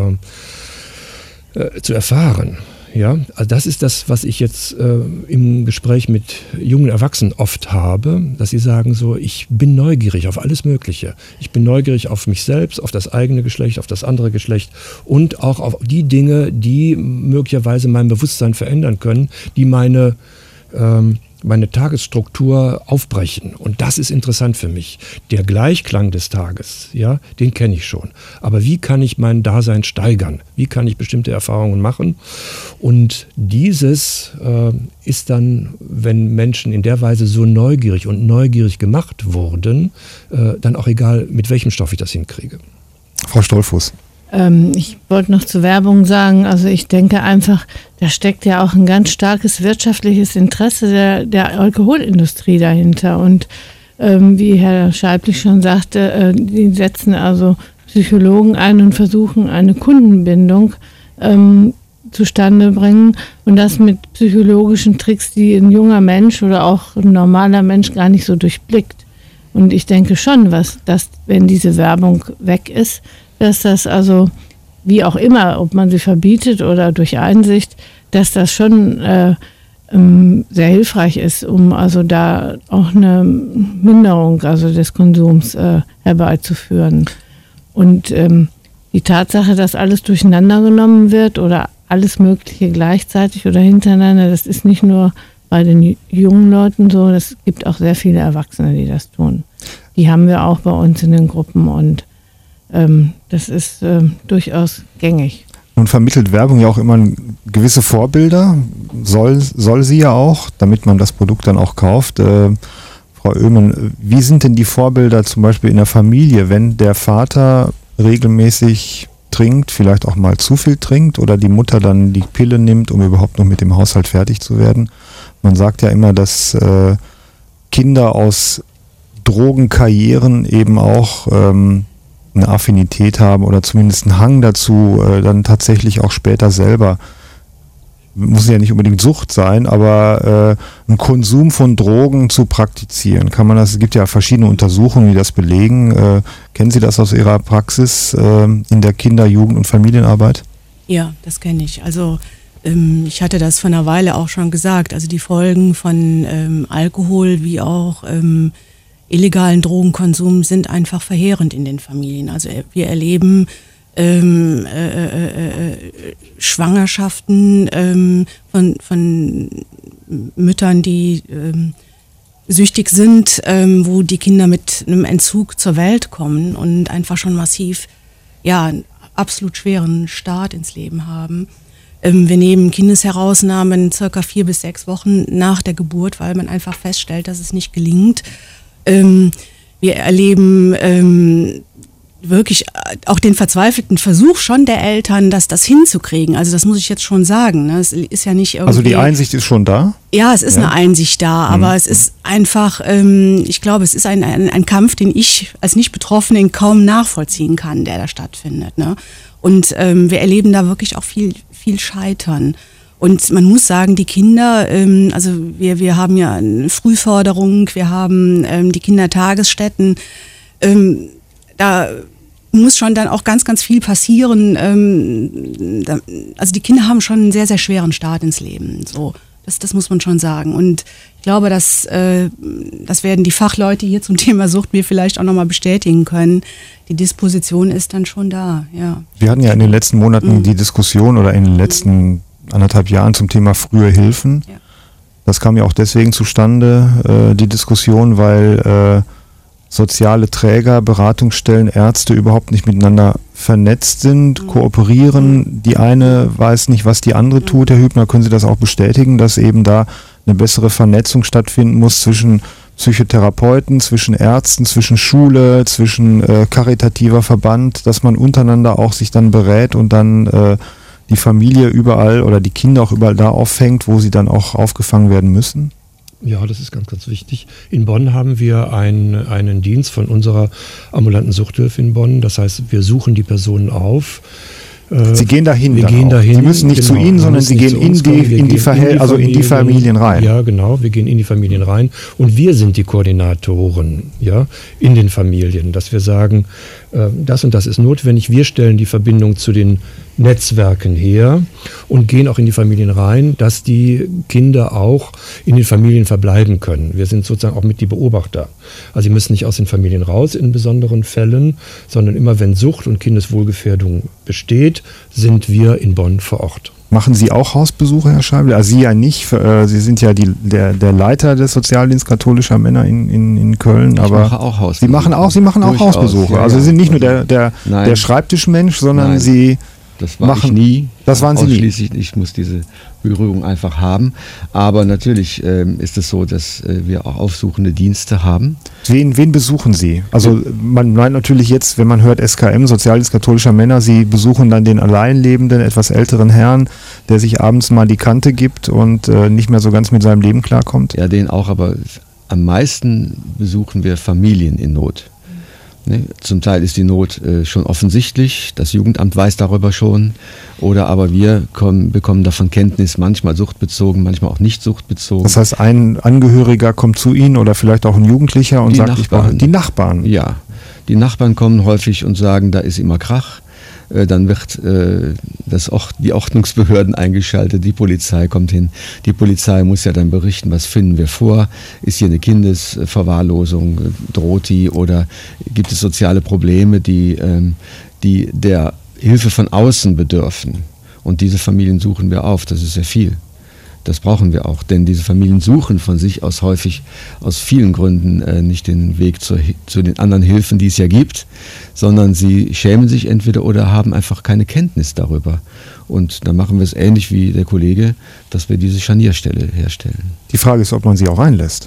äh, äh, zu erfahren. Ja, also das ist das, was ich jetzt äh, im Gespräch mit jungen Erwachsenen oft habe, dass sie sagen so, ich bin neugierig auf alles Mögliche. Ich bin neugierig auf mich selbst, auf das eigene Geschlecht, auf das andere Geschlecht und auch auf die Dinge, die möglicherweise mein Bewusstsein verändern können, die meine ähm, meine Tagesstruktur aufbrechen. Und das ist interessant für mich. Der Gleichklang des Tages, ja, den kenne ich schon. Aber wie kann ich mein Dasein steigern? Wie kann ich bestimmte Erfahrungen machen? Und dieses äh, ist dann, wenn Menschen in der Weise so neugierig und neugierig gemacht wurden, äh, dann auch egal, mit welchem Stoff ich das hinkriege. Frau Stolfus. Ich wollte noch zur Werbung sagen, also ich denke einfach, da steckt ja auch ein ganz starkes wirtschaftliches Interesse der, der Alkoholindustrie dahinter. Und ähm, wie Herr Scheiblich schon sagte, äh, die setzen also Psychologen ein und versuchen eine Kundenbindung ähm, zustande bringen. Und das mit psychologischen Tricks, die ein junger Mensch oder auch ein normaler Mensch gar nicht so durchblickt. Und ich denke schon, was, dass wenn diese Werbung weg ist, dass das also, wie auch immer, ob man sie verbietet oder durch Einsicht, dass das schon äh, ähm, sehr hilfreich ist, um also da auch eine Minderung also des Konsums äh, herbeizuführen. Und ähm, die Tatsache, dass alles durcheinander genommen wird oder alles Mögliche gleichzeitig oder hintereinander, das ist nicht nur bei den jungen Leuten so, es gibt auch sehr viele Erwachsene, die das tun. Die haben wir auch bei uns in den Gruppen und das ist äh, durchaus gängig. Nun vermittelt Werbung ja auch immer gewisse Vorbilder, soll, soll sie ja auch, damit man das Produkt dann auch kauft. Äh, Frau Oehmen, wie sind denn die Vorbilder zum Beispiel in der Familie, wenn der Vater regelmäßig trinkt, vielleicht auch mal zu viel trinkt oder die Mutter dann die Pille nimmt, um überhaupt noch mit dem Haushalt fertig zu werden? Man sagt ja immer, dass äh, Kinder aus Drogenkarrieren eben auch ähm, eine Affinität haben oder zumindest einen Hang dazu, äh, dann tatsächlich auch später selber, muss ja nicht unbedingt Sucht sein, aber äh, einen Konsum von Drogen zu praktizieren. Kann man das, es gibt ja verschiedene Untersuchungen, die das belegen. Äh, kennen Sie das aus Ihrer Praxis äh, in der Kinder-, Jugend- und Familienarbeit? Ja, das kenne ich. Also ähm, ich hatte das vor einer Weile auch schon gesagt. Also die Folgen von ähm, Alkohol wie auch ähm, illegalen Drogenkonsum sind einfach verheerend in den Familien. Also wir erleben ähm, äh, äh, äh, Schwangerschaften ähm, von, von Müttern, die ähm, süchtig sind, ähm, wo die Kinder mit einem Entzug zur Welt kommen und einfach schon massiv, ja, einen absolut schweren Start ins Leben haben. Ähm, wir nehmen Kindesherausnahmen circa vier bis sechs Wochen nach der Geburt, weil man einfach feststellt, dass es nicht gelingt. Ähm, wir erleben ähm, wirklich auch den verzweifelten Versuch schon der Eltern, das, das hinzukriegen. Also das muss ich jetzt schon sagen. Ne? Es ist ja nicht irgendwie, also die Einsicht ist schon da? Ja, es ist ja. eine Einsicht da, aber mhm. es ist einfach, ähm, ich glaube, es ist ein, ein, ein Kampf, den ich als Nicht-Betroffenen kaum nachvollziehen kann, der da stattfindet. Ne? Und ähm, wir erleben da wirklich auch viel, viel Scheitern. Und man muss sagen, die Kinder, ähm, also wir, wir haben ja eine Frühförderung, wir haben ähm, die Kindertagesstätten, ähm, da muss schon dann auch ganz, ganz viel passieren. Ähm, da, also die Kinder haben schon einen sehr, sehr schweren Start ins Leben. So, das, das muss man schon sagen. Und ich glaube, dass, äh, das werden die Fachleute hier zum Thema Sucht mir vielleicht auch nochmal bestätigen können. Die Disposition ist dann schon da, ja. Wir hatten ja in den letzten Monaten mhm. die Diskussion oder in den letzten anderthalb Jahren zum Thema frühe Hilfen. Ja. Das kam ja auch deswegen zustande, äh, die Diskussion, weil äh, soziale Träger, Beratungsstellen, Ärzte überhaupt nicht miteinander vernetzt sind, mhm. kooperieren. Die eine weiß nicht, was die andere tut. Herr Hübner, können Sie das auch bestätigen, dass eben da eine bessere Vernetzung stattfinden muss zwischen Psychotherapeuten, zwischen Ärzten, zwischen Schule, zwischen äh, karitativer Verband, dass man untereinander auch sich dann berät und dann äh, die Familie überall oder die Kinder auch überall da auffängt, wo sie dann auch aufgefangen werden müssen? Ja, das ist ganz, ganz wichtig. In Bonn haben wir ein, einen Dienst von unserer ambulanten Suchthilfe in Bonn. Das heißt, wir suchen die Personen auf. Sie gehen dahin. Wir gehen dahin. Sie müssen nicht genau, zu Ihnen, sondern Sie gehen in die, in die, Verhält- also in die Familien rein. Ja, genau. Wir gehen in die Familien rein und wir sind die Koordinatoren, ja, in den Familien, dass wir sagen, äh, das und das ist notwendig. Wir stellen die Verbindung zu den Netzwerken her und gehen auch in die Familien rein, dass die Kinder auch in den Familien verbleiben können. Wir sind sozusagen auch mit die Beobachter. Also sie müssen nicht aus den Familien raus in besonderen Fällen, sondern immer wenn Sucht und Kindeswohlgefährdung besteht, sind wir in Bonn vor Ort. Machen Sie auch Hausbesuche, Herr Scheible? Also Sie ja nicht. Äh, Sie sind ja die, der, der Leiter des Sozialdienstes katholischer Männer in, in, in Köln. Ich aber mache auch Hausbesuche. Sie machen auch, Sie machen auch Hausbesuche. Ja, also ja. Sie sind nicht nur der, der, der Schreibtischmensch, sondern Nein. Sie Das war machen, ich nie. Das waren Sie nie. Ich muss diese Berührung einfach haben. Aber natürlich ähm, ist es so, dass äh, wir auch aufsuchende Dienste haben. Wen, wen besuchen Sie? Also man meint natürlich jetzt, wenn man hört S K M, Sozialdienst katholischer Männer, Sie besuchen dann den alleinlebenden, etwas älteren Herrn, der sich abends mal die Kante gibt und äh, nicht mehr so ganz mit seinem Leben klarkommt. Ja, den auch, aber am meisten besuchen wir Familien in Not. Ne? Zum Teil ist die Not äh, schon offensichtlich, das Jugendamt weiß darüber schon, oder aber wir kommen, bekommen davon Kenntnis, manchmal suchtbezogen, manchmal auch nicht suchtbezogen. Das heißt, ein Angehöriger kommt zu Ihnen oder vielleicht auch ein Jugendlicher und die sagt, Nachbarn. ich brauche die Nachbarn. Ja, die Nachbarn kommen häufig und sagen, da ist immer Krach. Dann wird äh, das Ort, die Ordnungsbehörden eingeschaltet, die Polizei kommt hin. Die Polizei muss ja dann berichten, was finden wir vor. Ist hier eine Kindesverwahrlosung, droht die oder gibt es soziale Probleme, die, ähm, die der Hilfe von außen bedürfen. Und diese Familien suchen wir auf, das ist sehr viel. Das brauchen wir auch, denn diese Familien suchen von sich aus häufig aus vielen Gründen äh, nicht den Weg zur, zu den anderen Hilfen, die es ja gibt, sondern sie schämen sich entweder oder haben einfach keine Kenntnis darüber. Und dann machen wir es ähnlich wie der Kollege, dass wir diese Scharnierstelle herstellen. Die Frage ist, ob man sie auch reinlässt.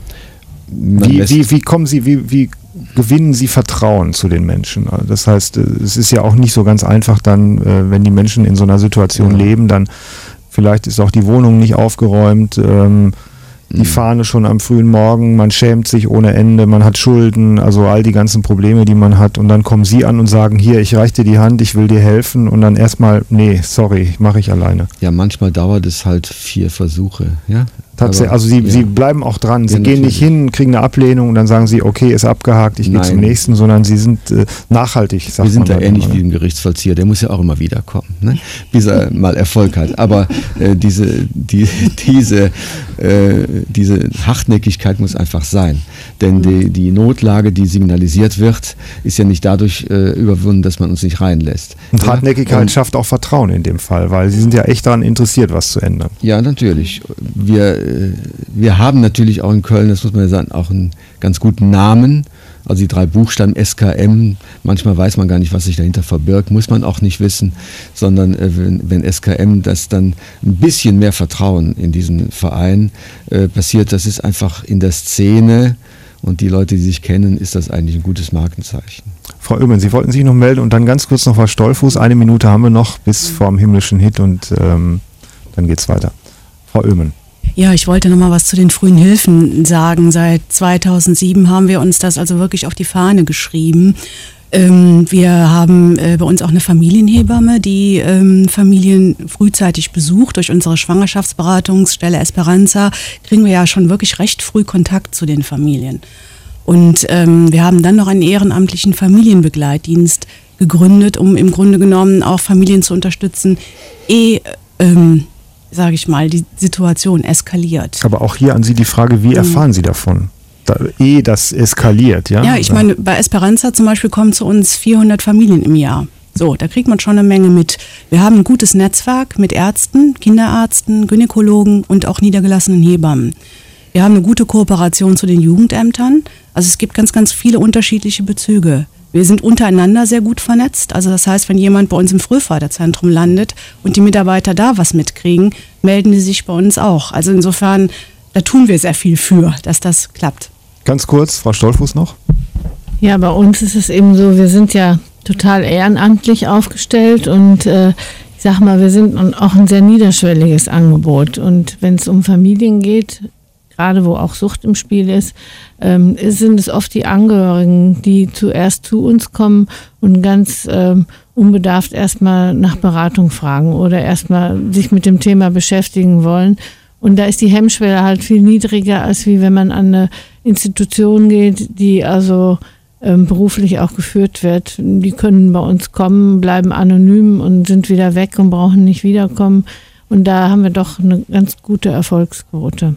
Man Wie, lässt wie, wie kommen Sie, wie, wie gewinnen Sie Vertrauen zu den Menschen? Das heißt, es ist ja auch nicht so ganz einfach dann, wenn die Menschen in so einer Situation ja. leben, dann vielleicht ist auch die Wohnung nicht aufgeräumt, ähm, die Fahne schon am frühen Morgen, man schämt sich ohne Ende, man hat Schulden, also all die ganzen Probleme, die man hat. Und dann kommen Sie an und sagen, hier, ich reiche dir die Hand, ich will dir helfen. Und dann erstmal, nee, sorry, mache ich alleine. Ja, manchmal dauert es halt vier Versuche. Ja? Tatsächlich, also Sie, ja. Sie bleiben auch dran. Sie ja, gehen nicht hin, kriegen eine Ablehnung und dann sagen Sie, okay, ist abgehakt, ich gehe zum nächsten, sondern Sie sind äh, nachhaltig, sagt man. Wir sind da dann, ähnlich oder? wie ein Gerichtsvollzieher, der muss ja auch immer wiederkommen, ne? bis er mal Erfolg hat. Aber äh, diese, die, diese, äh, diese Hartnäckigkeit muss einfach sein. Denn die, die Notlage, die signalisiert wird, ist ja nicht dadurch äh, überwunden, dass man uns nicht reinlässt. Und ja? Hartnäckigkeit Und, schafft auch Vertrauen in dem Fall, weil Sie sind ja echt daran interessiert, was zu ändern. Ja, natürlich. Wir Wir haben natürlich auch in Köln, das muss man ja sagen, auch einen ganz guten Namen. Also die drei Buchstaben S K M, manchmal weiß man gar nicht, was sich dahinter verbirgt, muss man auch nicht wissen, sondern äh, wenn, wenn S K M, das dann ein bisschen mehr Vertrauen in diesen Verein äh, passiert, das ist einfach in der Szene und die Leute, die sich kennen, ist das eigentlich ein gutes Markenzeichen. Frau Oehmen, Sie wollten sich noch melden und dann ganz kurz noch Frau Stolfuß, eine Minute haben wir noch bis vorm himmlischen Hit und ähm, dann geht's weiter. Frau Oehmen. Ja, ich wollte noch mal was zu den frühen Hilfen sagen. Seit zweitausendsieben haben wir uns das also wirklich auf die Fahne geschrieben. Ähm, wir haben äh, bei uns auch eine Familienhebamme, die ähm, Familien frühzeitig besucht. Durch unsere Schwangerschaftsberatungsstelle Esperanza kriegen wir ja schon wirklich recht früh Kontakt zu den Familien. Und ähm, wir haben dann noch einen ehrenamtlichen Familienbegleitdienst gegründet, um im Grunde genommen auch Familien zu unterstützen, eh, ähm, sage ich mal, die Situation eskaliert. Aber auch hier an Sie die Frage, wie erfahren Sie davon? Da, ehe das eskaliert, ja? Ja, ich meine, bei Esperanza zum Beispiel kommen zu uns vierhundert Familien im Jahr. So, da kriegt man schon eine Menge mit. Wir haben ein gutes Netzwerk mit Ärzten, Kinderärzten, Gynäkologen und auch niedergelassenen Hebammen. Wir haben eine gute Kooperation zu den Jugendämtern. Also es gibt ganz, ganz viele unterschiedliche Bezüge. Wir sind untereinander sehr gut vernetzt. Also das heißt, wenn jemand bei uns im Frühförderzentrum landet und die Mitarbeiter da was mitkriegen, melden die sich bei uns auch. Also insofern, da tun wir sehr viel für, dass das klappt. Ganz kurz, Frau Stolfuß noch. Ja, bei uns ist es eben so, wir sind ja total ehrenamtlich aufgestellt und äh, ich sag mal, wir sind auch ein sehr niederschwelliges Angebot. Und wenn es um Familien geht, gerade wo auch Sucht im Spiel ist, ähm, sind es oft die Angehörigen, die zuerst zu uns kommen und ganz ähm, unbedarft erstmal nach Beratung fragen oder erstmal sich mit dem Thema beschäftigen wollen. Und da ist die Hemmschwelle halt viel niedriger, als wie wenn man an eine Institution geht, die also ähm, beruflich auch geführt wird. Die können bei uns kommen, bleiben anonym und sind wieder weg und brauchen nicht wiederkommen. Und da haben wir doch eine ganz gute Erfolgsquote.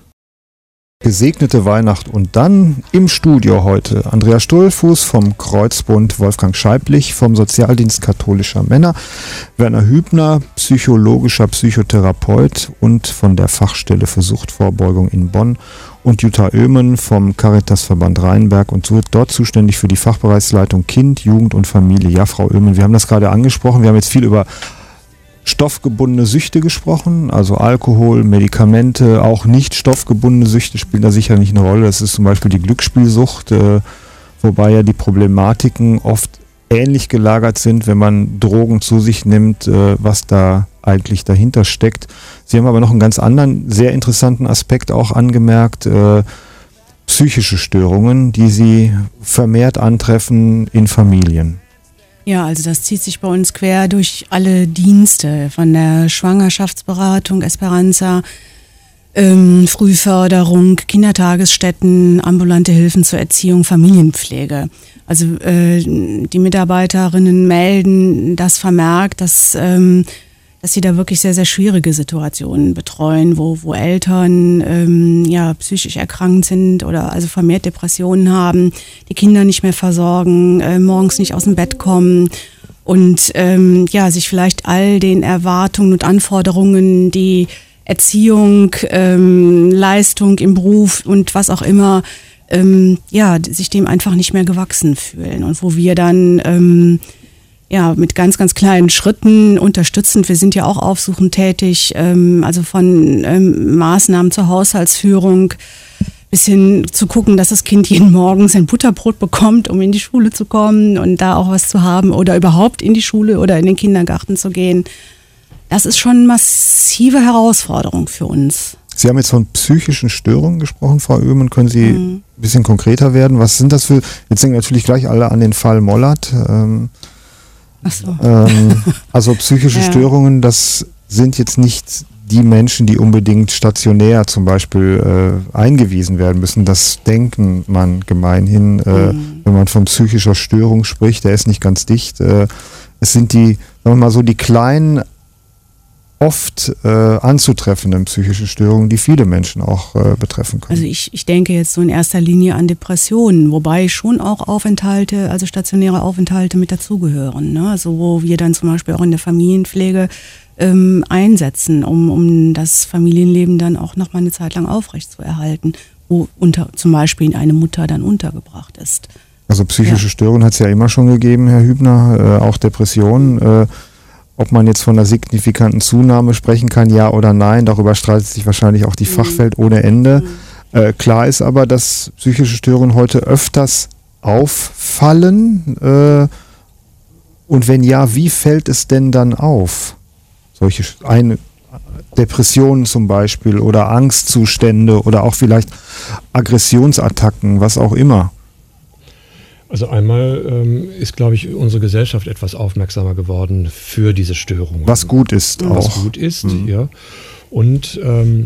Gesegnete Weihnacht und dann im Studio heute Andrea Stolfuß vom Kreuzbund, Wolfgang Scheiblich vom Sozialdienst katholischer Männer, Werner Hübner, psychologischer Psychotherapeut und von der Fachstelle für Suchtvorbeugung in Bonn und Jutta Oehmen vom Caritasverband Rheinberg und dort zuständig für die Fachbereichsleitung Kind, Jugend und Familie. Ja, Frau Oehmen, wir haben das gerade angesprochen, wir haben jetzt viel über stoffgebundene Süchte gesprochen, also Alkohol, Medikamente, auch nicht stoffgebundene Süchte spielen da sicher nicht eine Rolle. Das ist zum Beispiel die Glücksspielsucht, äh, wobei ja die Problematiken oft ähnlich gelagert sind, wenn man Drogen zu sich nimmt, äh, was da eigentlich dahinter steckt. Sie haben aber noch einen ganz anderen, sehr interessanten Aspekt auch angemerkt, äh, psychische Störungen, die Sie vermehrt antreffen in Familien. Ja, also das zieht sich bei uns quer durch alle Dienste, von der Schwangerschaftsberatung, Esperanza, ähm, Frühförderung, Kindertagesstätten, ambulante Hilfen zur Erziehung, Familienpflege. Also äh, die Mitarbeiterinnen melden das vermerkt, dass, ähm, dass sie da wirklich sehr, sehr schwierige Situationen betreuen, wo, wo Eltern ähm, ja, psychisch erkrankt sind oder also vermehrt Depressionen haben, die Kinder nicht mehr versorgen, äh, morgens nicht aus dem Bett kommen und ähm, ja, sich vielleicht all den Erwartungen und Anforderungen, die Erziehung, ähm, Leistung im Beruf und was auch immer, ähm, ja, sich dem einfach nicht mehr gewachsen fühlen. Und wo wir dann ähm, ja, mit ganz, ganz kleinen Schritten unterstützend. Wir sind ja auch aufsuchend tätig, ähm, also von ähm, Maßnahmen zur Haushaltsführung bis hin zu gucken, dass das Kind jeden Morgen sein Butterbrot bekommt, um in die Schule zu kommen und da auch was zu haben oder überhaupt in die Schule oder in den Kindergarten zu gehen. Das ist schon eine massive Herausforderung für uns. Sie haben jetzt von psychischen Störungen gesprochen, Frau Oehmen. Können Sie mhm. ein bisschen konkreter werden? Was sind das für, jetzt denken natürlich gleich alle an den Fall Mollert. Ähm, Ach so. ähm, also psychische ja. Störungen, das sind jetzt nicht die Menschen, die unbedingt stationär zum Beispiel äh, eingewiesen werden müssen. Das denken man gemeinhin, äh, mhm. wenn man von psychischer Störung spricht. Der ist nicht ganz dicht. Äh, es sind die, sagen wir mal so, die kleinen, oft äh, anzutreffenden psychischen Störungen, die viele Menschen auch äh, betreffen können. Also ich, ich denke jetzt so in erster Linie an Depressionen, wobei schon auch Aufenthalte, also stationäre Aufenthalte mit dazugehören. Ne? Also wo wir dann zum Beispiel auch in der Familienpflege ähm, einsetzen, um, um das Familienleben dann auch noch mal eine Zeit lang aufrechtzuerhalten, wo unter, zum Beispiel eine Mutter dann untergebracht ist. Also psychische ja. Störungen hat es ja immer schon gegeben, Herr Hübner, äh, auch Depressionen. Äh, Ob man jetzt von einer signifikanten Zunahme sprechen kann, ja oder nein, darüber streitet sich wahrscheinlich auch die mhm. Fachwelt ohne Ende. Mhm. Äh, klar ist aber, dass psychische Störungen heute öfters auffallen. Äh, und wenn ja, wie fällt es denn dann auf? Solche eine Depressionen zum Beispiel oder Angstzustände oder auch vielleicht Aggressionsattacken, was auch immer. Also einmal ähm, ist, glaube ich, unsere Gesellschaft etwas aufmerksamer geworden für diese Störungen. Was gut ist Was auch. Was gut ist, mhm. ja. Und ähm,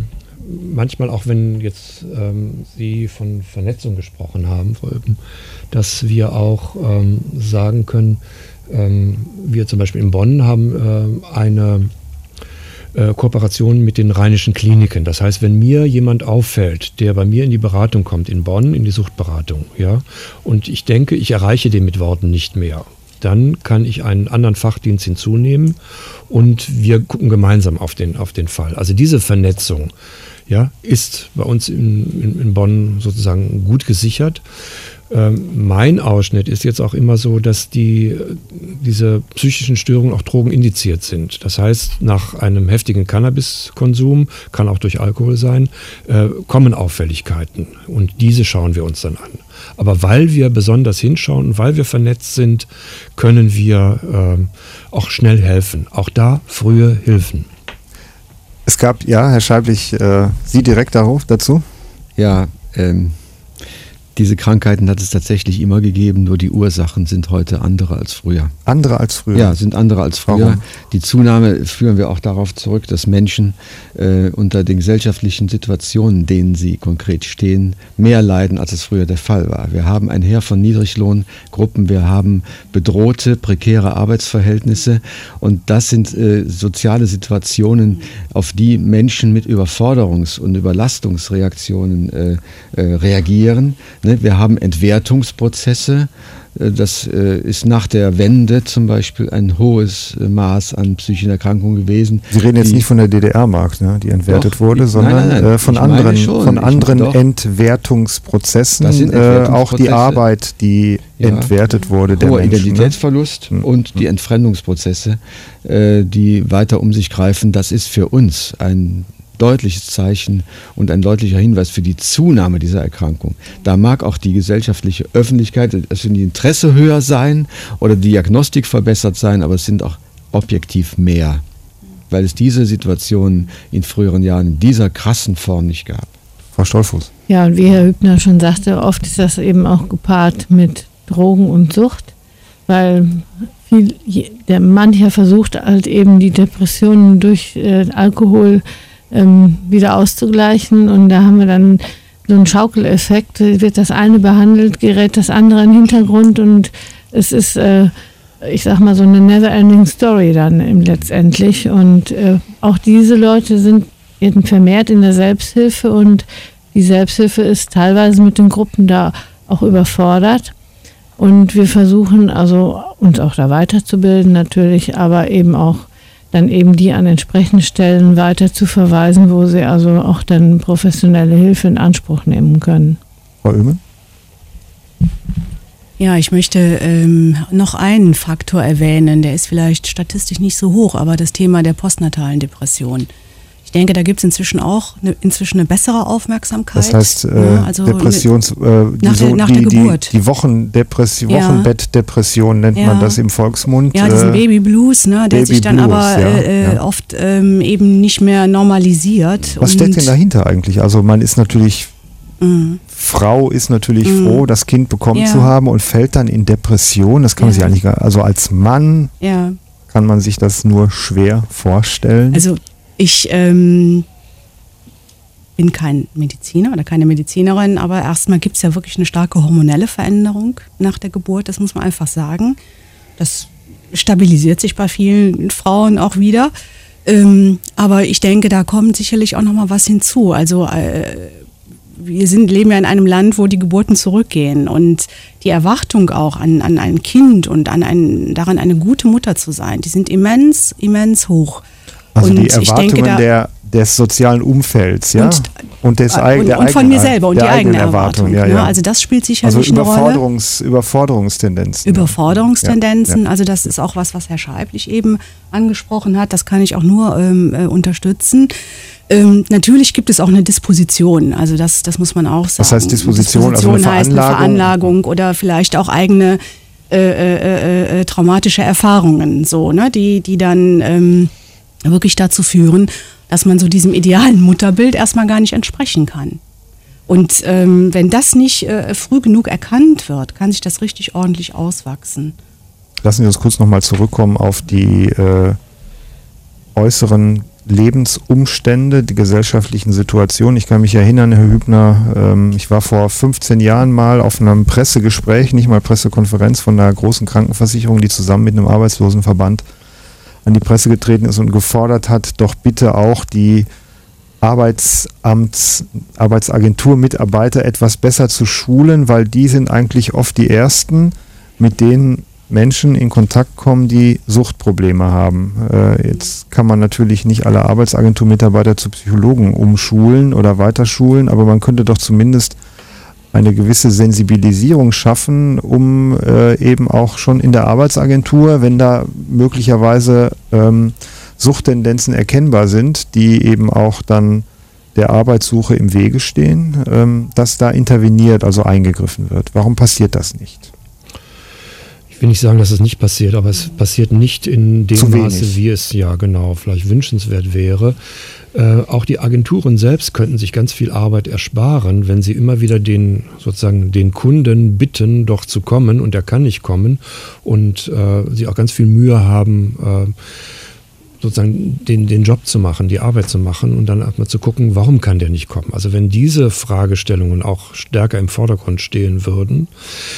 manchmal auch, wenn jetzt ähm, Sie von Vernetzung gesprochen haben, Frau Öppen, dass wir auch ähm, sagen können, ähm, wir zum Beispiel in Bonn haben äh, eine äh, Kooperation mit den rheinischen Kliniken. Das heißt, wenn mir jemand auffällt, der bei mir in die Beratung kommt, in Bonn, in die Suchtberatung, ja, und ich denke, ich erreiche den mit Worten nicht mehr, dann kann ich einen anderen Fachdienst hinzunehmen und wir gucken gemeinsam auf den, auf den Fall. Also diese Vernetzung, ja, ist bei uns in, in, in Bonn sozusagen gut gesichert. Ähm, mein Ausschnitt ist jetzt auch immer so, dass die, diese psychischen Störungen auch drogenindiziert sind. Das heißt, nach einem heftigen Cannabiskonsum, kann auch durch Alkohol sein, äh, kommen Auffälligkeiten und diese schauen wir uns dann an. Aber weil wir besonders hinschauen und weil wir vernetzt sind, können wir ähm, auch schnell helfen. Auch da frühe Hilfen. Es gab, ja, Herr Scheiblich, äh, Sie direkt darauf dazu? Ja, ähm, diese Krankheiten hat es tatsächlich immer gegeben, nur die Ursachen sind heute andere als früher. Andere als früher? Ja, sind andere als früher. Warum? Die Zunahme führen wir auch darauf zurück, dass Menschen äh, unter den gesellschaftlichen Situationen, denen sie konkret stehen, mehr leiden, als es früher der Fall war. Wir haben ein Heer von Niedriglohngruppen, wir haben bedrohte, prekäre Arbeitsverhältnisse und das sind äh, soziale Situationen, auf die Menschen mit Überforderungs- und Überlastungsreaktionen äh, äh, reagieren. Wir haben Entwertungsprozesse, das ist nach der Wende zum Beispiel ein hohes Maß an psychischen Erkrankungen gewesen. Sie reden jetzt die, nicht von der D D R-Mark, ne, die entwertet doch, wurde, ich, sondern nein, nein, nein, von anderen, von anderen ich, Entwertungsprozessen, das sind Entwertungsprozesse, äh, auch die Arbeit, die ja, entwertet wurde der hoher Menschen. Identitätsverlust Ne? und die Entfremdungsprozesse, äh, die weiter um sich greifen, das ist für uns ein deutliches Zeichen und ein deutlicher Hinweis für die Zunahme dieser Erkrankung. Da mag auch die gesellschaftliche Öffentlichkeit, also die Interesse höher sein oder die Diagnostik verbessert sein, aber es sind auch objektiv mehr, weil es diese Situation in früheren Jahren in dieser krassen Form nicht gab. Frau Stolfuß. Ja, und wie Herr Hübner schon sagte, oft ist das eben auch gepaart mit Drogen und Sucht, weil viel, der mancher versucht halt eben die Depressionen durch äh, Alkohol Ähm, wieder auszugleichen und da haben wir dann so einen Schaukeleffekt, wird das eine behandelt, gerät das andere in den Hintergrund und es ist, äh, ich sag mal, so eine never-ending Story dann im letztendlich und äh, auch diese Leute sind eben vermehrt in der Selbsthilfe und die Selbsthilfe ist teilweise mit den Gruppen da auch überfordert und wir versuchen also uns auch da weiterzubilden natürlich, aber eben auch dann eben die an entsprechenden Stellen weiter zu verweisen, wo sie also auch dann professionelle Hilfe in Anspruch nehmen können. Frau Oehme? Ja, ich möchte ähm, noch einen Faktor erwähnen, der ist vielleicht statistisch nicht so hoch, aber das Thema der postnatalen Depression. Ich denke, da gibt es inzwischen auch eine, inzwischen eine bessere Aufmerksamkeit. Das heißt, äh, ja, also Depressions, äh, die, nach der, so, nach die, der Geburt. Die, die Wochendepression, Ja. Wochenbettdepression nennt Ja. man das im Volksmund. Ja, diesen äh, Baby Blues, ne, der Baby sich dann Blues, aber ja, äh, ja. oft ähm, eben nicht mehr normalisiert. Was und steckt denn dahinter eigentlich? Also man ist natürlich, Mhm. Frau ist natürlich Mhm. froh, das Kind bekommen Ja. zu haben und fällt dann in Depression. Das kann man Ja. sich eigentlich gar, also als Mann Ja, kann man sich das nur schwer vorstellen. also ich ähm, bin kein Mediziner oder keine Medizinerin, aber erstmal gibt es ja wirklich eine starke hormonelle Veränderung nach der Geburt, das muss man einfach sagen. Das stabilisiert sich bei vielen Frauen auch wieder. Ähm, aber ich denke, da kommt sicherlich auch noch mal was hinzu. Also äh, wir sind, leben ja in einem Land, wo die Geburten zurückgehen und die Erwartung auch an, an ein Kind und an ein, daran eine gute Mutter zu sein, die sind immens, immens hoch. also und die ich Erwartungen denke, da, der, des sozialen Umfelds, ja? Und- Und, des eig- und, der und von eigenen- mir selber und der die eigene eigenen Erwartung. ja, ne? ja. Also das spielt Also sicherlich eine Rolle. Überforderungs, Überforderungstendenzen. Überforderungstendenzen, Ja, ja. also das ist auch was, was Herr Scheiblich eben angesprochen hat, das kann ich auch nur ähm, äh, unterstützen. Ähm, natürlich gibt es auch eine Disposition, also das, das muss man auch sagen. Was heißt Disposition? Also eine heißt eine Veranlagung? Veranlagung oder vielleicht auch eigene äh, äh, äh, traumatische Erfahrungen, so, ne, die, die dann ähm, wirklich dazu führen, dass man so diesem idealen Mutterbild erstmal gar nicht entsprechen kann. Und ähm, wenn das nicht äh, früh genug erkannt wird, kann sich das richtig ordentlich auswachsen. Lassen Sie uns kurz nochmal zurückkommen auf die äh, äußeren Lebensumstände, die gesellschaftlichen Situationen. Ich kann mich erinnern, Herr Hübner, ähm, ich war vor fünfzehn Jahren mal auf einem Pressegespräch, nicht mal Pressekonferenz von einer großen Krankenversicherung, die zusammen mit einem Arbeitslosenverband an die Presse getreten ist und gefordert hat, doch bitte auch die Arbeitsamts, Arbeitsagentur-Mitarbeiter etwas besser zu schulen, weil die sind eigentlich oft die Ersten, mit denen Menschen in Kontakt kommen, die Suchtprobleme haben. Äh, jetzt kann man natürlich nicht alle Arbeitsagentur-Mitarbeiter zu Psychologen umschulen oder weiterschulen, aber man könnte doch zumindest eine gewisse Sensibilisierung schaffen, um äh, eben auch schon in der Arbeitsagentur, wenn da möglicherweise ähm, Suchttendenzen erkennbar sind, die eben auch dann der Arbeitssuche im Wege stehen, ähm, dass da interveniert, also eingegriffen wird. Warum passiert das nicht? Ich will nicht sagen, dass es nicht passiert, aber es passiert nicht in dem Maße, wie es ja genau vielleicht wünschenswert wäre. Äh, auch die Agenturen selbst könnten sich ganz viel Arbeit ersparen, wenn sie immer wieder den sozusagen den Kunden bitten, doch zu kommen, und er kann nicht kommen, und äh, sie auch ganz viel Mühe haben, äh, sozusagen den, den Job zu machen, die Arbeit zu machen und dann erstmal zu gucken, warum kann der nicht kommen. Also wenn diese Fragestellungen auch stärker im Vordergrund stehen würden,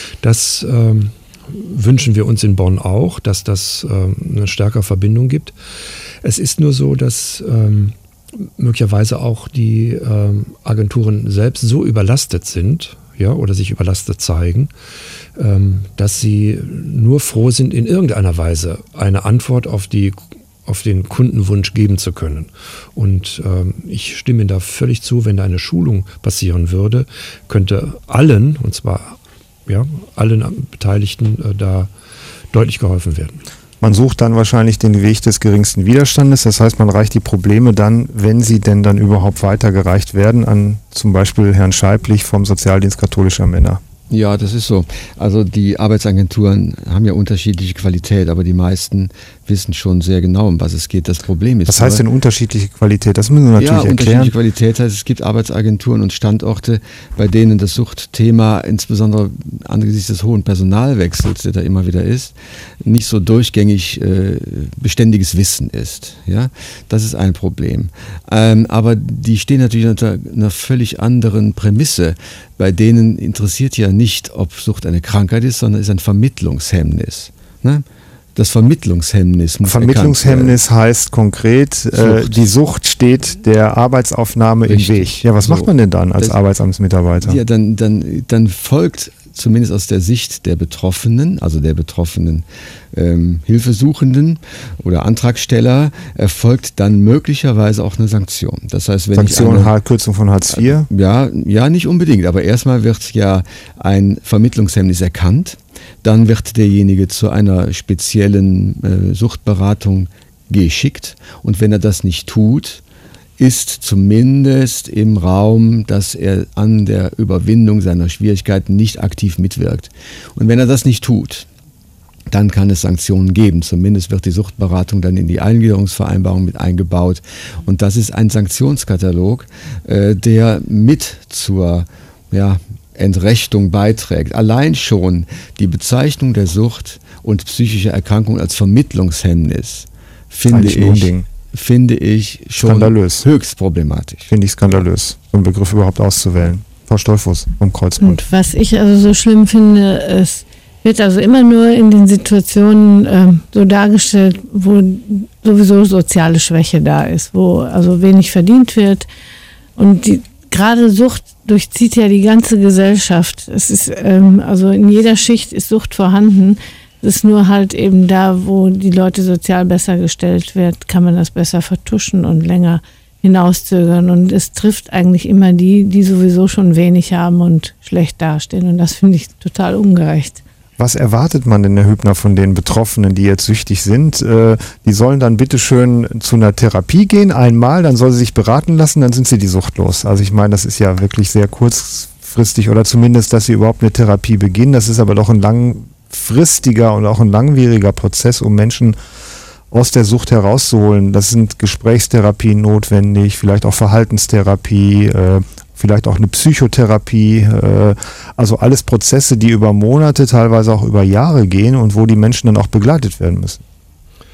das ähm, wünschen wir uns in Bonn auch, dass das ähm, eine stärkere Verbindung gibt. Es ist nur so, dass ähm, möglicherweise auch die ähm, Agenturen selbst so überlastet sind, ja, oder sich überlastet zeigen, ähm, dass sie nur froh sind, in irgendeiner Weise eine Antwort auf die auf den Kundenwunsch geben zu können. Und ähm, ich stimme Ihnen da völlig zu, wenn da eine Schulung passieren würde, könnte allen, und zwar ja, allen Beteiligten äh, da deutlich geholfen werden. Man sucht dann wahrscheinlich den Weg des geringsten Widerstandes. Das heißt, man reicht die Probleme dann, wenn sie denn dann überhaupt weitergereicht werden, an zum Beispiel Herrn Scheiblich vom Sozialdienst katholischer Männer. Ja, das ist so. Also die Arbeitsagenturen haben ja unterschiedliche Qualität, aber die meisten wissen schon sehr genau, um was es geht. Das Problem ist... Was heißt denn unterschiedliche Qualität? Das müssen wir natürlich ja, erklären. Unterschiedliche Qualität heißt, es gibt Arbeitsagenturen und Standorte, bei denen das Suchtthema, insbesondere angesichts des hohen Personalwechsels, der da immer wieder ist, nicht so durchgängig äh, beständiges Wissen ist. Ja, das ist ein Problem. Ähm, aber die stehen natürlich unter einer völlig anderen Prämisse. Bei denen interessiert ja nicht, ob Sucht eine Krankheit ist, sondern ist ein Vermittlungshemmnis. Ne? Das Vermittlungshemmnis muss Vermittlungshemmnis heißt konkret, äh, die Sucht steht der Arbeitsaufnahme Richtig. im Weg. Ja, was so. macht man denn dann als das, Arbeitsamtsmitarbeiter? Ja, dann, dann, dann folgt zumindest aus der Sicht der Betroffenen, also der betroffenen ähm, Hilfesuchenden oder Antragsteller, erfolgt dann möglicherweise auch eine Sanktion. Das heißt, wenn Sanktion, ich eine, Kürzung von Hartz vier? Ja, ja, nicht unbedingt, aber erstmal wird ja ein Vermittlungshemmnis erkannt, dann wird derjenige zu einer speziellen äh, Suchtberatung geschickt, und wenn er das nicht tut, ist zumindest im Raum, dass er an der Überwindung seiner Schwierigkeiten nicht aktiv mitwirkt. Und wenn er das nicht tut, dann kann es Sanktionen geben. Zumindest wird die Suchtberatung dann in die Eingliederungsvereinbarung mit eingebaut. Und das ist ein Sanktionskatalog, äh, der mit zur ja, Entrechtung beiträgt. Allein schon die Bezeichnung der Sucht und psychische Erkrankung als Vermittlungshemmnis finde ich... finde ich schon skandalös. Höchst problematisch. Finde ich skandalös, so einen Begriff überhaupt auszuwählen. Frau Stolfus vom Kreuzbund. Und was ich also so schlimm finde, es wird also immer nur in den Situationen äh, so dargestellt, wo sowieso soziale Schwäche da ist, wo also wenig verdient wird. Und die, gerade Sucht durchzieht ja die ganze Gesellschaft. Es ist ähm, also in jeder Schicht ist Sucht vorhanden. Es ist nur halt eben da, wo die Leute sozial besser gestellt wird, kann man das besser vertuschen und länger hinauszögern. Und es trifft eigentlich immer die, die sowieso schon wenig haben und schlecht dastehen. Und das finde ich total ungerecht. Was erwartet man denn, Herr Hübner, von den Betroffenen, die jetzt süchtig sind? Äh, die sollen dann bitteschön zu einer Therapie gehen, einmal, dann soll sie sich beraten lassen, dann sind sie die Sucht los. Also ich meine, das ist ja wirklich sehr kurzfristig, oder zumindest, dass sie überhaupt eine Therapie beginnen. Das ist aber doch ein langfristiger und auch ein langwieriger Prozess, um Menschen aus der Sucht herauszuholen. Das sind Gesprächstherapien notwendig, vielleicht auch Verhaltenstherapie, äh, vielleicht auch eine Psychotherapie, äh, also alles Prozesse, die über Monate, teilweise auch über Jahre gehen und wo die Menschen dann auch begleitet werden müssen.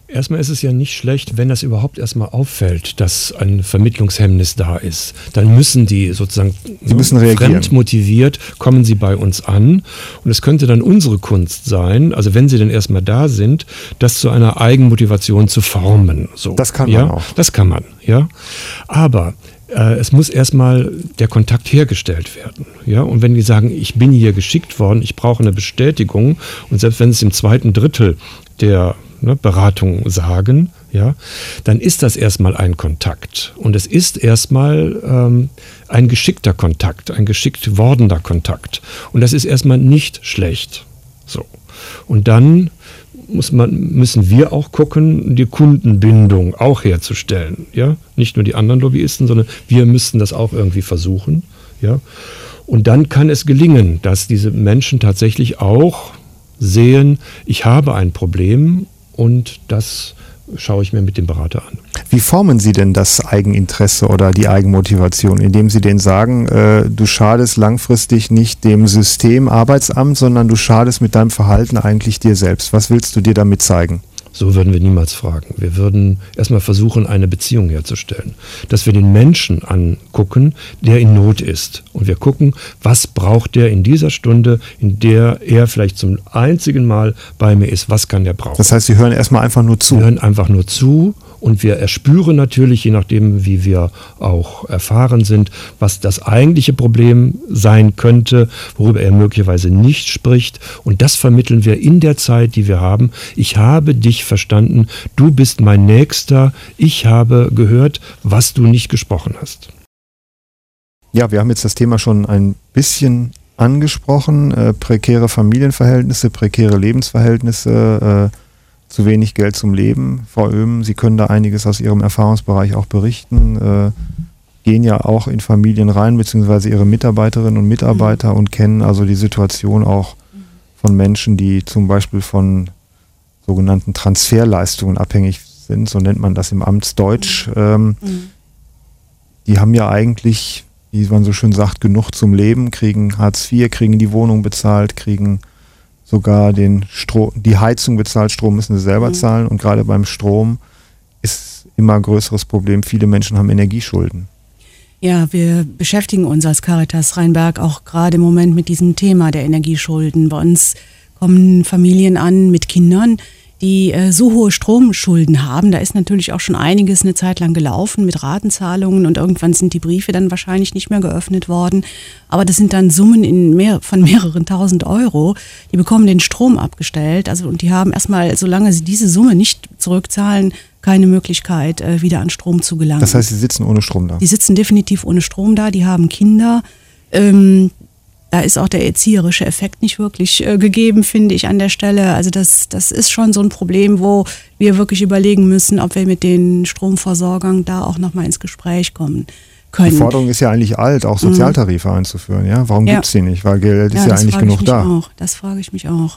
Erstmal ist es ja nicht schlecht, wenn das überhaupt erstmal auffällt, dass ein Vermittlungshemmnis da ist. Dann müssen die sozusagen sie müssen reagieren. Fremd motiviert, kommen sie bei uns an. Und es könnte dann unsere Kunst sein, also wenn sie dann erstmal da sind, das zu einer Eigenmotivation zu formen. So, das kann ja? man auch. Das kann man, ja. Aber äh, es muss erstmal der Kontakt hergestellt werden. Ja? Und wenn die sagen, ich bin hier geschickt worden, ich brauche eine Bestätigung, und selbst wenn es im zweiten Drittel der Ne, Beratung sagen, ja, dann ist das erstmal ein Kontakt. Und es ist erstmal ähm, ein geschickter Kontakt, ein geschickt wordender Kontakt. Und das ist erstmal nicht schlecht. So. Und dann muss man, müssen wir auch gucken, die Kundenbindung auch herzustellen. Ja? Nicht nur die anderen Lobbyisten, sondern wir müssten das auch irgendwie versuchen. Ja? Und dann kann es gelingen, dass diese Menschen tatsächlich auch sehen, ich habe ein Problem, und das schaue ich mir mit dem Berater an. Wie formen Sie denn das Eigeninteresse oder die Eigenmotivation, indem Sie denen sagen, äh, du schadest langfristig nicht dem System Arbeitsamt, sondern du schadest mit deinem Verhalten eigentlich dir selbst? Was willst du dir damit zeigen? So würden wir niemals fragen. Wir würden erstmal versuchen, eine Beziehung herzustellen. Dass wir den Menschen angucken, der in Not ist. Und wir gucken, was braucht der in dieser Stunde, in der er vielleicht zum einzigen Mal bei mir ist. Was kann der brauchen? Das heißt, Sie hören erstmal einfach nur zu. Wir hören einfach nur zu. Und wir erspüren natürlich, je nachdem, wie wir auch erfahren sind, was das eigentliche Problem sein könnte, worüber er möglicherweise nicht spricht. Und das vermitteln wir in der Zeit, die wir haben. Ich habe dich verstanden, du bist mein Nächster, ich habe gehört, was du nicht gesprochen hast. Ja, wir haben jetzt das Thema schon ein bisschen angesprochen. Äh, prekäre Familienverhältnisse, prekäre Lebensverhältnisse, äh, zu wenig Geld zum Leben. Frau Oehmen, Sie können da einiges aus Ihrem Erfahrungsbereich auch berichten, äh, gehen ja auch in Familien rein, beziehungsweise Ihre Mitarbeiterinnen und Mitarbeiter, mhm. und kennen also die Situation auch von Menschen, die zum Beispiel von sogenannten Transferleistungen abhängig sind, so nennt man das im Amtsdeutsch. Mhm. Ähm, mhm. Die haben ja eigentlich, wie man so schön sagt, genug zum Leben, kriegen Hartz vier, kriegen die Wohnung bezahlt, kriegen sogar den Strom, die Heizung bezahlt, Strom müssen sie selber mhm. zahlen, und gerade beim Strom ist immer ein größeres Problem. Viele Menschen haben Energieschulden. Ja, wir beschäftigen uns als Caritas Rheinberg auch gerade im Moment mit diesem Thema der Energieschulden. Bei uns kommen Familien an mit Kindern, die äh, so hohe Stromschulden haben. Da ist natürlich auch schon einiges eine Zeit lang gelaufen mit Ratenzahlungen, und irgendwann sind die Briefe dann wahrscheinlich nicht mehr geöffnet worden. Aber das sind dann Summen in mehr, von mehreren tausend Euro. Die bekommen den Strom abgestellt, also, und die haben erstmal, solange sie diese Summe nicht zurückzahlen, keine Möglichkeit, äh, wieder an Strom zu gelangen. Das heißt, sie sitzen ohne Strom da? Die sitzen definitiv ohne Strom da, die haben Kinder. Ähm, Da ist auch der erzieherische Effekt nicht wirklich äh, gegeben, finde ich, an der Stelle. Also das, das ist schon so ein Problem, wo wir wirklich überlegen müssen, ob wir mit den Stromversorgern da auch nochmal ins Gespräch kommen können. Die Forderung ist ja eigentlich alt, auch Sozialtarife mhm. einzuführen. Ja? Warum ja. gibt es die nicht? Weil Geld ist ja, ja eigentlich genug da. Auch. Das frage ich mich auch.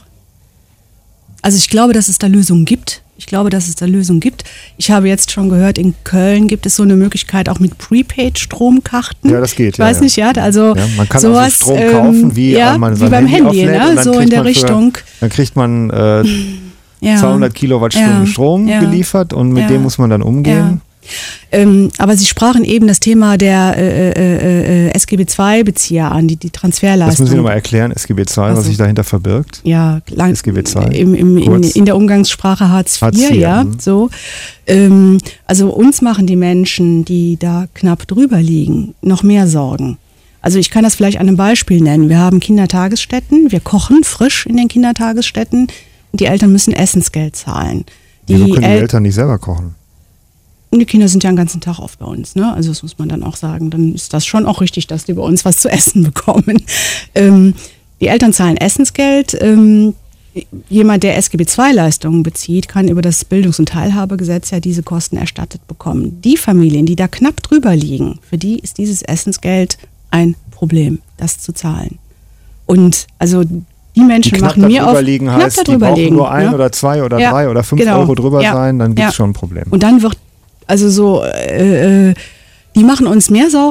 Also ich glaube, dass es da Lösungen gibt. Ich glaube, dass es da Lösungen gibt. Ich habe jetzt schon gehört, in Köln gibt es so eine Möglichkeit auch mit Prepaid-Stromkarten. Ja, das geht. Ich weiß ja, nicht, ja, also ja, man kann sowas, also Strom kaufen, wie, ja, man wie beim Handy, Handy ne? So in der Richtung. Für, dann kriegt man äh, ja. zweihundert Kilowattstunden ja. Strom ja. geliefert, und mit ja. dem muss man dann umgehen. Ja. Ähm, aber Sie sprachen eben das Thema der äh, äh, äh, S G B zwei Bezieher an, die, die Transferleistung. Das müssen Sie nochmal erklären, S G B zwei, also, was sich dahinter verbirgt. Ja, lang, S G B zwei. Im, im, in, in der Umgangssprache Hartz vier, Hartz vier ja, mhm. so. Ähm, also uns machen die Menschen, die da knapp drüber liegen, noch mehr Sorgen. Also ich kann das vielleicht an einem Beispiel nennen. Wir haben Kindertagesstätten, wir kochen frisch in den Kindertagesstätten, und die Eltern müssen Essensgeld zahlen. Die Wieso können die El- Eltern nicht selber kochen? Die Kinder sind ja den ganzen Tag oft bei uns, ne? Also das muss man dann auch sagen. Dann ist das schon auch richtig, dass die bei uns was zu essen bekommen. Ähm, die Eltern zahlen Essensgeld. Ähm, jemand, der S G B zwei Leistungen bezieht, kann über das Bildungs- und Teilhabegesetz ja diese Kosten erstattet bekommen. Die Familien, die da knapp drüber liegen, für die ist dieses Essensgeld ein Problem, das zu zahlen. Und also die Menschen die machen mir auf liegen heißt, die brauchen liegen, nur ein ne? oder zwei oder ja, drei oder fünf genau. Euro drüber ja. sein, dann gibt es ja. schon ein Problem. Und dann wird also so, äh, die machen uns mehr Sorgen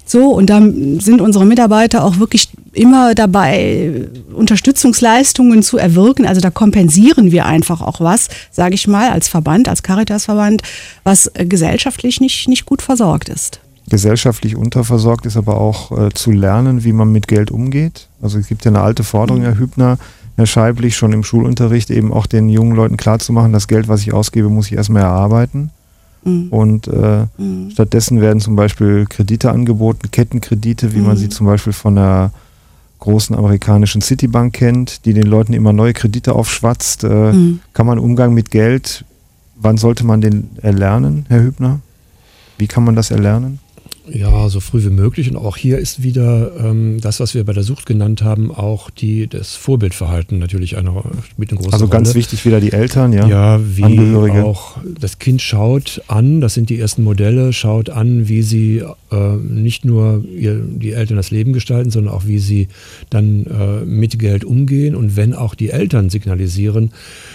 So, und da sind unsere Mitarbeiter auch wirklich immer dabei, Unterstützungsleistungen zu erwirken. Also da kompensieren wir einfach auch was, sage ich mal, als Verband, als Caritas-Verband, was äh, gesellschaftlich nicht, nicht gut versorgt ist. Gesellschaftlich unterversorgt ist aber auch äh, zu lernen, wie man mit Geld umgeht. Also es gibt ja eine alte Forderung, Herr Hübner, Herr Scheiblich, schon im Schulunterricht eben auch den jungen Leuten klarzumachen, das Geld, was ich ausgebe, muss ich erstmal erarbeiten. Mhm. Und äh, mhm. stattdessen werden zum Beispiel Kredite angeboten, Kettenkredite, wie mhm. man sie zum Beispiel von der großen amerikanischen Citibank kennt, die den Leuten immer neue Kredite aufschwatzt. Äh, mhm. Kann man Umgang mit Geld, wann sollte man den erlernen, Herr Hübner? Wie kann man das erlernen? Ja, so früh wie möglich. Und auch hier ist wieder ähm, das, was wir bei der Sucht genannt haben, auch die, das Vorbildverhalten natürlich eine, mit einer großen Also ganz Rolle. Wichtig wieder die Eltern, ja? Ja, wie Angehörige. Auch das Kind schaut an, das sind die ersten Modelle, schaut an, wie sie äh, nicht nur ihr, die Eltern das Leben gestalten, sondern auch wie sie dann äh, mit Geld umgehen. Und wenn auch die Eltern signalisieren,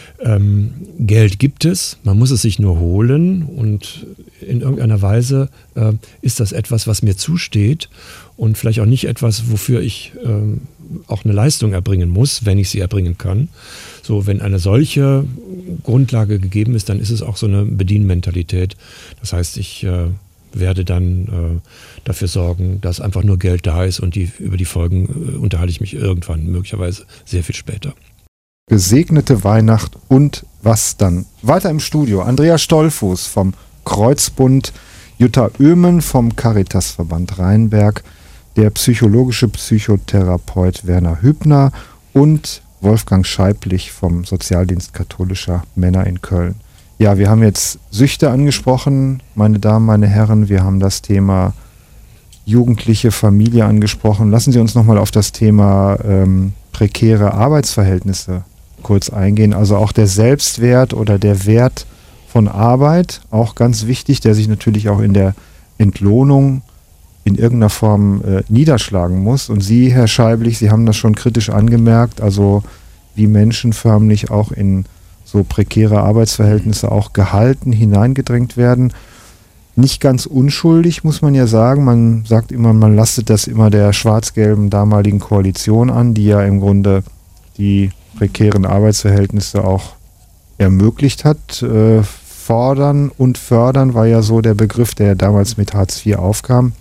Ähm, Geld gibt es, man muss es sich nur holen und in irgendeiner Weise äh, ist das etwas, was mir zusteht und vielleicht auch nicht etwas, wofür ich äh, auch eine Leistung erbringen muss, wenn ich sie erbringen kann. So, wenn eine solche Grundlage gegeben ist, dann ist es auch so eine Bedienmentalität. Das heißt, ich äh, werde dann äh, dafür sorgen, dass einfach nur Geld da ist und die, über die Folgen äh, unterhalte ich mich irgendwann, möglicherweise sehr viel später. Gesegnete Weihnacht und was dann? Weiter im Studio Andrea Stolfuß vom Kreuzbund, Jutta Oehmen vom Caritasverband Rheinberg, der psychologische Psychotherapeut Werner Hübner und Wolfgang Scheiblich vom Sozialdienst katholischer Männer in Köln. Ja, wir haben jetzt Süchte angesprochen, meine Damen, meine Herren, wir haben das Thema jugendliche Familie angesprochen. Lassen Sie uns nochmal auf das Thema ähm, prekäre Arbeitsverhältnisse kurz eingehen. Also auch der Selbstwert oder der Wert von Arbeit, auch ganz wichtig, der sich natürlich auch in der Entlohnung in irgendeiner Form äh, niederschlagen muss. Und Sie, Herr Scheiblich, Sie haben das schon kritisch angemerkt, also wie Menschen förmlich auch in so prekäre Arbeitsverhältnisse auch gehalten, hineingedrängt werden. Nicht ganz unschuldig, muss man ja sagen. Man sagt immer, man lastet das immer der schwarz-gelben damaligen Koalition an, die ja im Grunde die prekären Arbeitsverhältnisse auch ermöglicht hat. Äh, fordern und fördern war ja so der Begriff, der damals mit Hartz vier aufkam.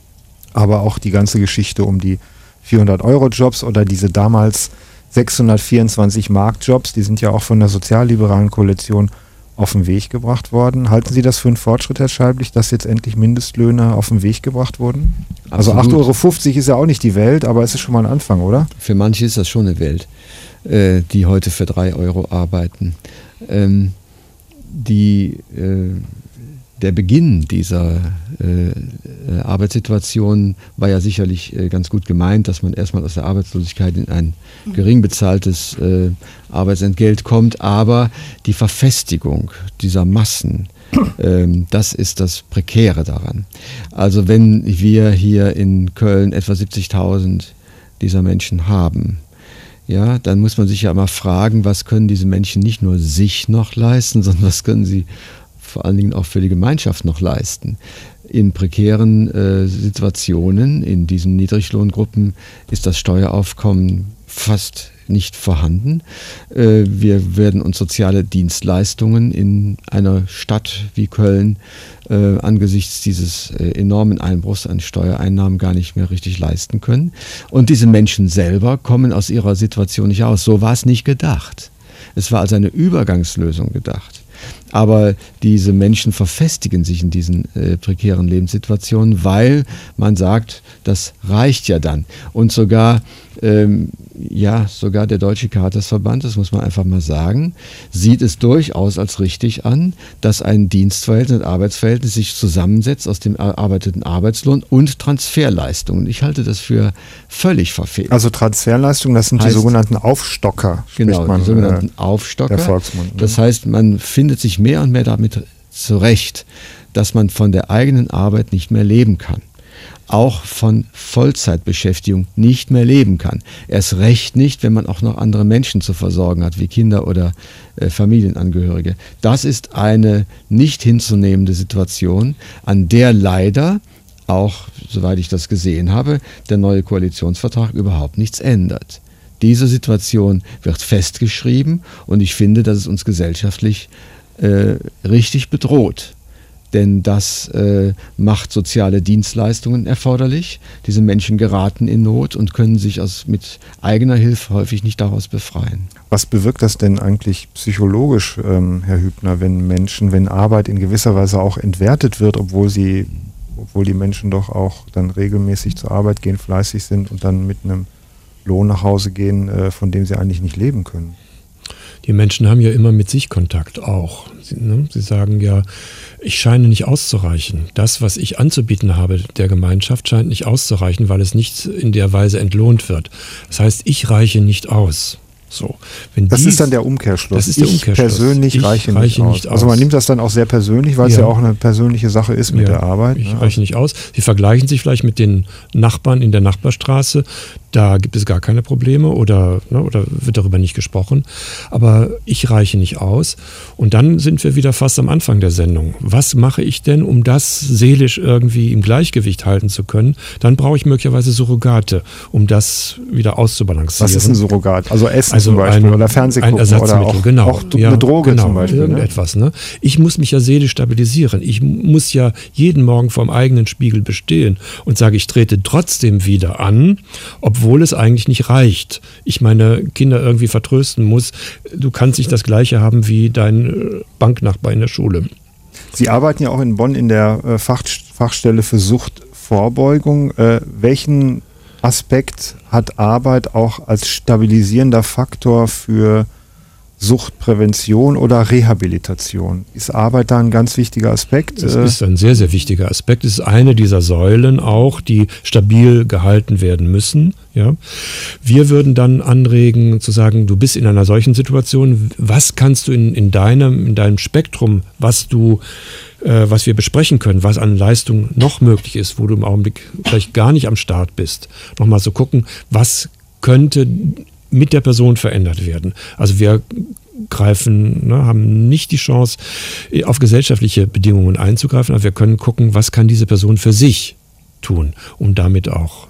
Aber auch die ganze Geschichte um die vierhundert-Euro-Jobs oder diese damals sechshundertvierundzwanzig Mark-Jobs, die sind ja auch von der sozialliberalen Koalition auf den Weg gebracht worden. Halten Sie das für einen Fortschritt, Herr Scheiblich, dass jetzt endlich Mindestlöhne auf den Weg gebracht wurden? Also acht Euro fünfzig ist ja auch nicht die Welt, aber es ist schon mal ein Anfang, oder? Für manche ist das schon eine Welt, äh, die heute für drei Euro arbeiten. Ähm, die, äh, der Beginn dieser äh, Arbeitssituation war ja sicherlich äh, ganz gut gemeint, dass man erstmal aus der Arbeitslosigkeit in ein gering bezahltes äh, Arbeitsentgelt kommt, aber die Verfestigung dieser Massen, ähm, das ist das Prekäre daran. Also wenn wir hier in Köln etwa siebzigtausend dieser Menschen haben, ja, dann muss man sich ja mal fragen, was können diese Menschen nicht nur sich noch leisten, sondern was können sie vor allen Dingen auch für die Gemeinschaft noch leisten. In prekären äh, Situationen, in diesen Niedriglohngruppen, ist das Steueraufkommen fast nicht vorhanden. Äh, wir werden uns soziale Dienstleistungen in einer Stadt wie Köln äh, angesichts dieses äh, enormen Einbruchs an Steuereinnahmen gar nicht mehr richtig leisten können. Und diese Menschen selber kommen aus ihrer Situation nicht aus. So war es nicht gedacht. Es war als eine Übergangslösung gedacht. Aber diese Menschen verfestigen sich in diesen äh, prekären Lebenssituationen, weil man sagt, das reicht ja dann. Und sogar, ähm, ja, sogar der Deutsche Caritasverband, das muss man einfach mal sagen, sieht es durchaus als richtig an, dass ein Dienstverhältnis, ein Arbeitsverhältnis sich zusammensetzt aus dem erarbeiteten Arbeitslohn und Transferleistungen. Ich halte das für völlig verfehlt. Also Transferleistungen, das sind heißt, die sogenannten Aufstocker. Genau, man, die sogenannten äh, Aufstocker. Der Volksmund, ne? Das heißt, man findet sich mehr und mehr damit zurecht, dass man von der eigenen Arbeit nicht mehr leben kann. Auch von Vollzeitbeschäftigung nicht mehr leben kann. Erst recht nicht, wenn man auch noch andere Menschen zu versorgen hat, wie Kinder oder äh, Familienangehörige. Das ist eine nicht hinzunehmende Situation, an der leider auch, soweit ich das gesehen habe, der neue Koalitionsvertrag überhaupt nichts ändert. Diese Situation wird festgeschrieben und ich finde, dass es uns gesellschaftlich äh, richtig bedroht. Denn das äh, macht soziale Dienstleistungen erforderlich. Diese Menschen geraten in Not und können sich aus, mit eigener Hilfe häufig nicht daraus befreien. Was bewirkt das denn eigentlich psychologisch, ähm, Herr Hübner, wenn Menschen, wenn Arbeit in gewisser Weise auch entwertet wird, obwohl sie, obwohl die Menschen doch auch dann regelmäßig zur Arbeit gehen, fleißig sind und dann mit einem Lohn nach Hause gehen, äh, von dem sie eigentlich nicht leben können? Die Menschen haben ja immer mit sich Kontakt auch. Sie, ne? Sie sagen ja, ich scheine nicht auszureichen. Das, was ich anzubieten habe der Gemeinschaft, scheint nicht auszureichen, weil es nicht in der Weise entlohnt wird. Das heißt, ich reiche nicht aus. So, wenn das dies, ist dann der Umkehrschluss. Das ist der ich Umkehrschluss. persönlich ich reiche, reiche nicht, nicht aus. aus. Also man nimmt das dann auch sehr persönlich, weil es ja, ja auch eine persönliche Sache ist mit ja, der Arbeit. Ich ne? reiche nicht aus. Sie vergleichen sich vielleicht mit den Nachbarn in der Nachbarstraße. Da gibt es gar keine Probleme oder, ne, oder wird darüber nicht gesprochen. Aber ich reiche nicht aus. Und dann sind wir wieder fast am Anfang der Sendung. Was mache ich denn, um das seelisch irgendwie im Gleichgewicht halten zu können? Dann brauche ich möglicherweise Surrogate, um das wieder auszubalancieren. Was ist ein Surrogat? Also Essen also zum Beispiel ein, oder Fernsehgucken ein Ersatzmittel, oder auch, genau. auch ja, eine Droge genau, zum Beispiel. Irgendetwas. Ne? Ich muss mich ja seelisch stabilisieren. Ich muss ja jeden Morgen vorm eigenen Spiegel bestehen und sage, ich trete trotzdem wieder an, obwohl es eigentlich nicht reicht. Ich meine Kinder irgendwie vertrösten muss. Du kannst nicht das Gleiche haben wie dein Banknachbar in der Schule. Sie arbeiten ja auch in Bonn in der Fach, Fachstelle für Suchtvorbeugung. Äh, welchen Aspekt hat Arbeit auch als stabilisierender Faktor für Suchtprävention oder Rehabilitation? Ist Arbeit da ein ganz wichtiger Aspekt? Es ist ein sehr, sehr wichtiger Aspekt. Es ist eine dieser Säulen auch, die stabil gehalten werden müssen. Ja. Wir würden dann anregen zu sagen, du bist in einer solchen Situation, was kannst du in, in, deinem, in deinem Spektrum, was du äh, was wir besprechen können, was an Leistung noch möglich ist, wo du im Augenblick vielleicht gar nicht am Start bist, nochmal zu gucken, was könnte mit der Person verändert werden. Also wir greifen, ne, haben nicht die Chance, auf gesellschaftliche Bedingungen einzugreifen, aber wir können gucken, was kann diese Person für sich tun, um damit auch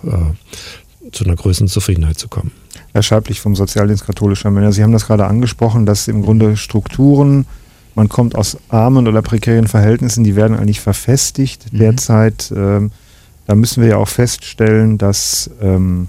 äh, zu einer größeren Zufriedenheit zu kommen. Herr Scheiblich vom Sozialdienst katholischer Männer, Sie haben das gerade angesprochen, dass im Grunde Strukturen, man kommt aus armen oder prekären Verhältnissen, die werden eigentlich verfestigt mhm. derzeit. Ähm, da müssen wir ja auch feststellen, dass ähm,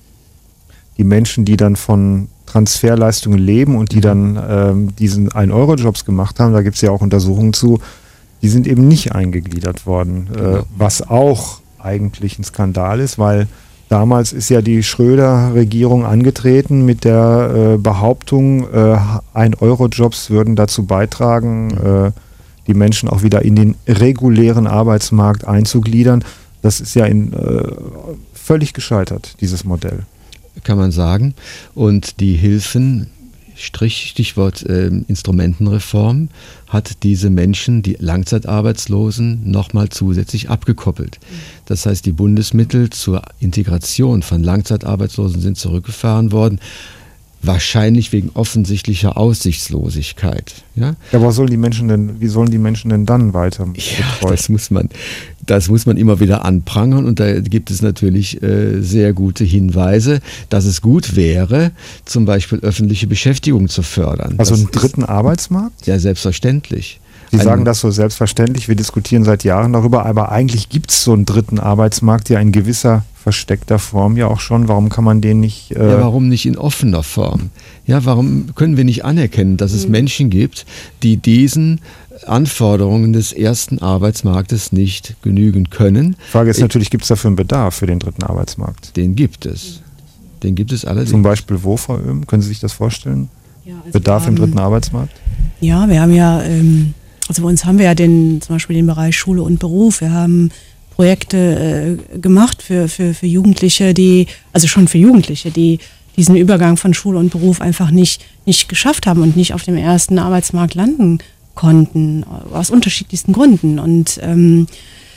die Menschen, die dann von Transferleistungen leben und die dann ähm, diesen ein Euro Jobs gemacht haben, da gibt es ja auch Untersuchungen zu, die sind eben nicht eingegliedert worden, äh, was auch eigentlich ein Skandal ist, weil damals ist ja die Schröder-Regierung angetreten mit der äh, Behauptung, äh, ein Euro Jobs würden dazu beitragen, äh, die Menschen auch wieder in den regulären Arbeitsmarkt einzugliedern. Das ist ja in, äh, völlig gescheitert, dieses Modell. Kann man sagen. Und die Hilfen, Strich, Stichwort äh, Instrumentenreform, hat diese Menschen, die Langzeitarbeitslosen, nochmal zusätzlich abgekoppelt. Das heißt, die Bundesmittel zur Integration von Langzeitarbeitslosen sind zurückgefahren worden, wahrscheinlich wegen offensichtlicher Aussichtslosigkeit. Ja, ja, aber sollen die Menschen denn, wie sollen die Menschen denn dann weiter ja, das muss man, das muss man immer wieder anprangern und da gibt es natürlich äh, sehr gute Hinweise, dass es gut wäre, zum Beispiel öffentliche Beschäftigung zu fördern. Also das einen dritten ist, Arbeitsmarkt? Ja, selbstverständlich. Sie sagen das so selbstverständlich, wir diskutieren seit Jahren darüber, aber eigentlich gibt es so einen dritten Arbeitsmarkt ja in gewisser versteckter Form ja auch schon. Warum kann man den nicht... Äh ja, warum nicht in offener Form? Ja, warum können wir nicht anerkennen, dass es Menschen gibt, die diesen Anforderungen des ersten Arbeitsmarktes nicht genügen können? Die Frage ist natürlich, gibt es dafür einen Bedarf für den dritten Arbeitsmarkt? Den gibt es. Den gibt es allerdings. Zum Beispiel wo, Frau Oehm? Können Sie sich das vorstellen? Ja, also Bedarf haben, im dritten Arbeitsmarkt? Ja, wir haben ja... Ähm Also bei uns haben wir ja den, zum Beispiel den Bereich Schule und Beruf. Wir haben Projekte äh, gemacht für, für, für Jugendliche, die, also schon für Jugendliche, die diesen Übergang von Schule und Beruf einfach nicht, nicht geschafft haben und nicht auf dem ersten Arbeitsmarkt landen konnten, aus unterschiedlichsten Gründen. Und ähm,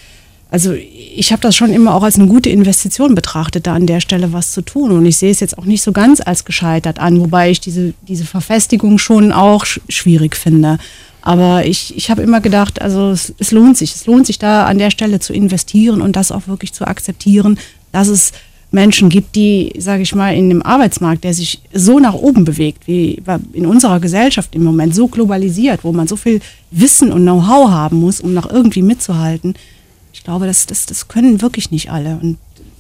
also ich habe das schon immer auch als eine gute Investition betrachtet, da an der Stelle was zu tun. Und ich sehe es jetzt auch nicht so ganz als gescheitert an, wobei ich diese, diese Verfestigung schon auch sch- schwierig finde. Aber ich, ich habe immer gedacht, also es, es lohnt sich, es lohnt sich da an der Stelle zu investieren und das auch wirklich zu akzeptieren, dass es Menschen gibt, die, sage ich mal, in dem Arbeitsmarkt, der sich so nach oben bewegt, wie in unserer Gesellschaft im Moment so globalisiert, wo man so viel Wissen und Know-how haben muss, um noch irgendwie mitzuhalten. Ich glaube, das, das, das können wirklich nicht alle. Und,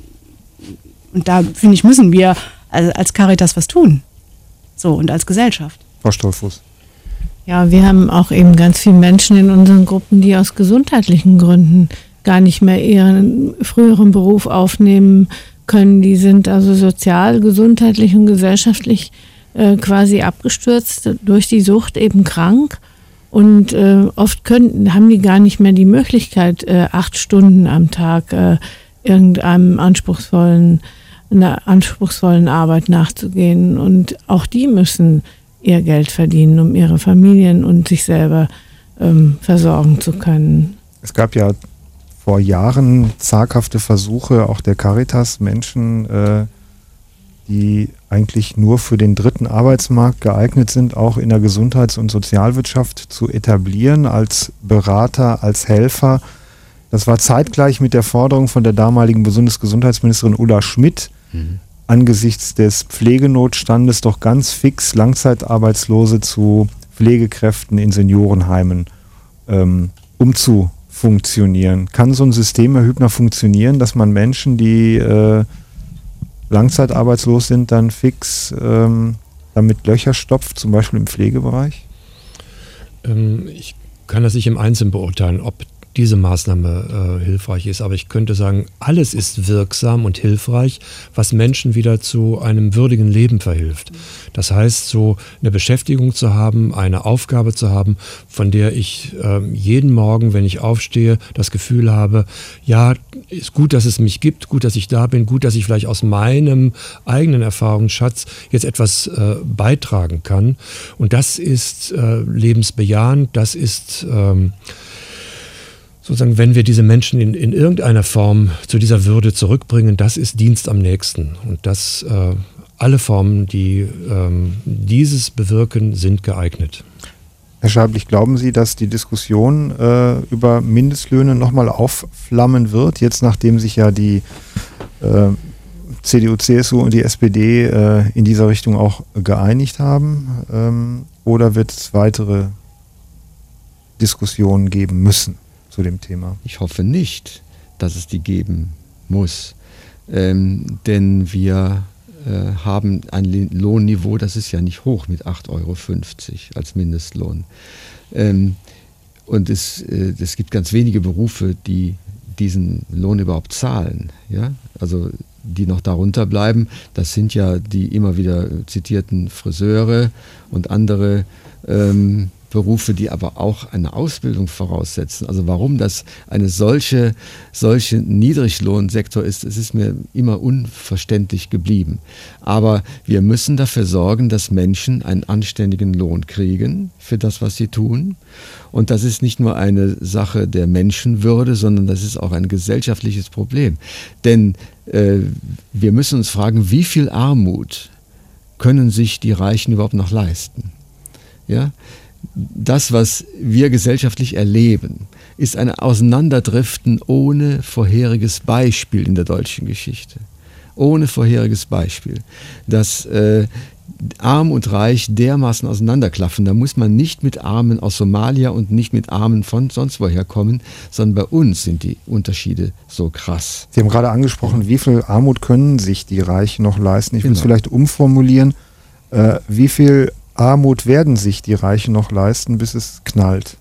und da, finde ich, müssen wir als Caritas was tun. So, und als Gesellschaft. Frau Stolfuß. Ja, wir haben auch eben ganz viele Menschen in unseren Gruppen, die aus gesundheitlichen Gründen gar nicht mehr ihren früheren Beruf aufnehmen können. Die sind also sozial, gesundheitlich und gesellschaftlich äh, quasi abgestürzt, durch die Sucht eben krank. Und äh, oft können, haben die gar nicht mehr die Möglichkeit, äh, acht Stunden am Tag äh, irgendeinem anspruchsvollen, einer anspruchsvollen Arbeit nachzugehen. Und auch die müssen ihr Geld verdienen, um ihre Familien und sich selber ähm, versorgen zu können. Es gab ja vor Jahren zaghafte Versuche auch der Caritas, Menschen, äh, die eigentlich nur für den dritten Arbeitsmarkt geeignet sind, auch in der Gesundheits- und Sozialwirtschaft zu etablieren, als Berater, als Helfer. Das war zeitgleich mit der Forderung von der damaligen Bundesgesundheitsministerin Ulla Schmidt, mhm. angesichts des Pflegenotstandes doch ganz fix Langzeitarbeitslose zu Pflegekräften in Seniorenheimen ähm, umzufunktionieren. Kann so ein System, Herr Hübner, funktionieren, dass man Menschen, die äh, langzeitarbeitslos sind, dann fix ähm, damit Löcher stopft, zum Beispiel im Pflegebereich? Ähm, ich kann das nicht im Einzelnen beurteilen, ob diese Maßnahme äh, hilfreich ist. Aber ich könnte sagen, alles ist wirksam und hilfreich, was Menschen wieder zu einem würdigen Leben verhilft. Das heißt, so eine Beschäftigung zu haben, eine Aufgabe zu haben, von der ich äh, jeden Morgen, wenn ich aufstehe, das Gefühl habe, ja, ist gut, dass es mich gibt, gut, dass ich da bin, gut, dass ich vielleicht aus meinem eigenen Erfahrungsschatz jetzt etwas äh, beitragen kann. Und das ist äh, lebensbejahend, das ist ähm, sozusagen, wenn wir diese Menschen in, in irgendeiner Form zu dieser Würde zurückbringen, das ist Dienst am Nächsten. Und das, äh, alle Formen, die ähm, dieses bewirken, sind geeignet. Herr Scheiblich, glauben Sie, dass die Diskussion äh, über Mindestlöhne nochmal aufflammen wird, jetzt nachdem sich ja die äh, C D U, C S U und die S P D äh, in dieser Richtung auch geeinigt haben? Ähm, oder wird es weitere Diskussionen geben müssen zu dem Thema? Ich hoffe nicht, dass es die geben muss. Ähm, denn wir äh, haben ein Lohnniveau, das ist ja nicht hoch mit acht Euro fünfzig als Mindestlohn. Ähm, und es, äh, es gibt ganz wenige Berufe, die diesen Lohn überhaupt zahlen. Ja? Also die noch darunter bleiben, das sind ja die immer wieder zitierten Friseure und andere ähm, Berufe, die aber auch eine Ausbildung voraussetzen. Also warum das eine solche, solche Niedriglohnsektor ist, es ist mir immer unverständlich geblieben. Aber wir müssen dafür sorgen, dass Menschen einen anständigen Lohn kriegen für das, was sie tun. Und das ist nicht nur eine Sache der Menschenwürde, sondern das ist auch ein gesellschaftliches Problem. Denn äh, wir müssen uns fragen, wie viel Armut können sich die Reichen überhaupt noch leisten? Ja? Das, was wir gesellschaftlich erleben, ist ein Auseinanderdriften ohne vorheriges Beispiel in der deutschen Geschichte. Ohne vorheriges Beispiel. Dass äh, Arm und Reich dermaßen auseinanderklaffen. Da muss man nicht mit Armen aus Somalia und nicht mit Armen von sonst woher kommen, sondern bei uns sind die Unterschiede so krass. Sie haben gerade angesprochen, wie viel Armut können sich die Reichen noch leisten? Ich will es Genau. vielleicht umformulieren. Äh, wie viel Armut werden sich die Reichen noch leisten, bis es knallt?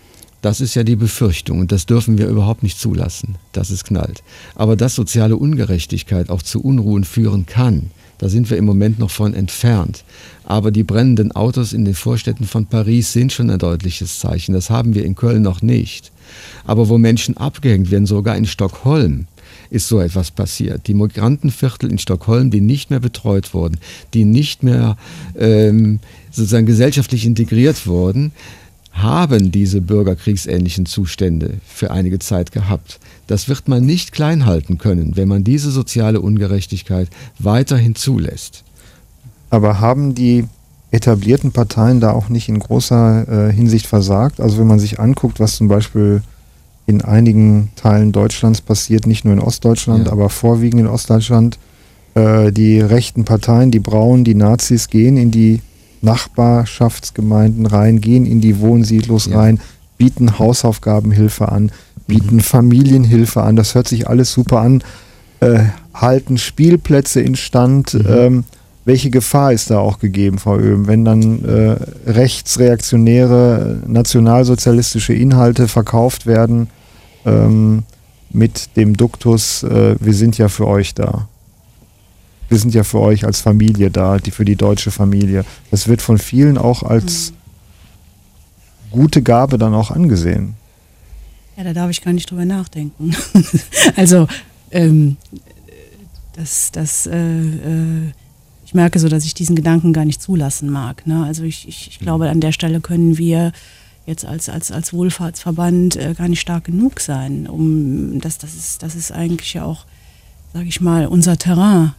Das ist ja die Befürchtung und das dürfen wir überhaupt nicht zulassen, dass es knallt. Aber dass soziale Ungerechtigkeit auch zu Unruhen führen kann, da sind wir im Moment noch von entfernt. Aber die brennenden Autos in den Vorstädten von Paris sind schon ein deutliches Zeichen. Das haben wir in Köln noch nicht. Aber wo Menschen abgehängt werden, sogar in Stockholm, ist so etwas passiert. Die Migrantenviertel in Stockholm, die nicht mehr betreut wurden, die nicht mehr ähm, sozusagen gesellschaftlich integriert wurden, haben diese bürgerkriegsähnlichen Zustände für einige Zeit gehabt. Das wird man nicht klein halten können, wenn man diese soziale Ungerechtigkeit weiterhin zulässt. Aber haben die etablierten Parteien da auch nicht in großer äh, Hinsicht versagt. Also wenn man sich anguckt, was zum Beispiel in einigen Teilen Deutschlands passiert, nicht nur in Ostdeutschland, Ja. aber vorwiegend in Ostdeutschland, äh, die rechten Parteien, die Braunen, die Nazis gehen in die Nachbarschaftsgemeinden rein, gehen in die Wohnsiedlos Ja. rein, bieten Hausaufgabenhilfe an, bieten Mhm. Familienhilfe an, das hört sich alles super an, äh, halten Spielplätze instand. Mhm. Ähm, welche Gefahr ist da auch gegeben, Frau Oehm, wenn dann äh, rechtsreaktionäre, nationalsozialistische Inhalte verkauft werden ähm, mit dem Duktus, äh, wir sind ja für euch da. Wir sind ja für euch als Familie da, die für die deutsche Familie. Das wird von vielen auch als gute Gabe dann auch angesehen. Ja, da darf ich gar nicht drüber nachdenken. Also, ähm, das, das, äh, äh, ich merke so, dass ich diesen Gedanken gar nicht zulassen mag. Ne? Also ich, ich, ich glaube, an der Stelle können wir jetzt als, als, als Wohlfahrtsverband äh, gar nicht stark genug sein. Um das, das, ist, das ist eigentlich ja auch, sage ich mal, unser Terrain.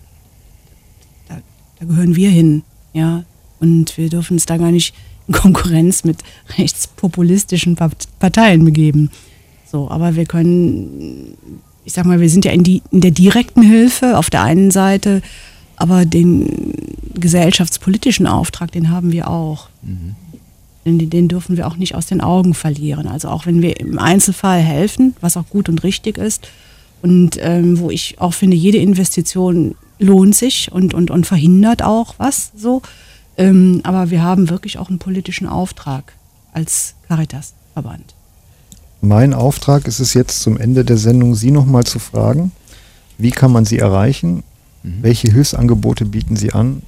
Da, da gehören wir hin. Ja? Und wir dürfen uns da gar nicht in Konkurrenz mit rechtspopulistischen Parteien begeben. So, aber wir können, ich sag mal, wir sind ja in, die, in der direkten Hilfe auf der einen Seite, aber den gesellschaftspolitischen Auftrag, den haben wir auch. Mhm. Den, den dürfen wir auch nicht aus den Augen verlieren. Also auch wenn wir im Einzelfall helfen, was auch gut und richtig ist und ähm, wo ich auch finde, jede Investition lohnt sich und, und, und verhindert auch was so. Ähm, aber wir haben wirklich auch einen politischen Auftrag als Caritas-Verband. Mein Auftrag ist es jetzt zum Ende der Sendung, Sie nochmal zu fragen, wie kann man Sie erreichen? Mhm. Welche Hilfsangebote bieten Sie an?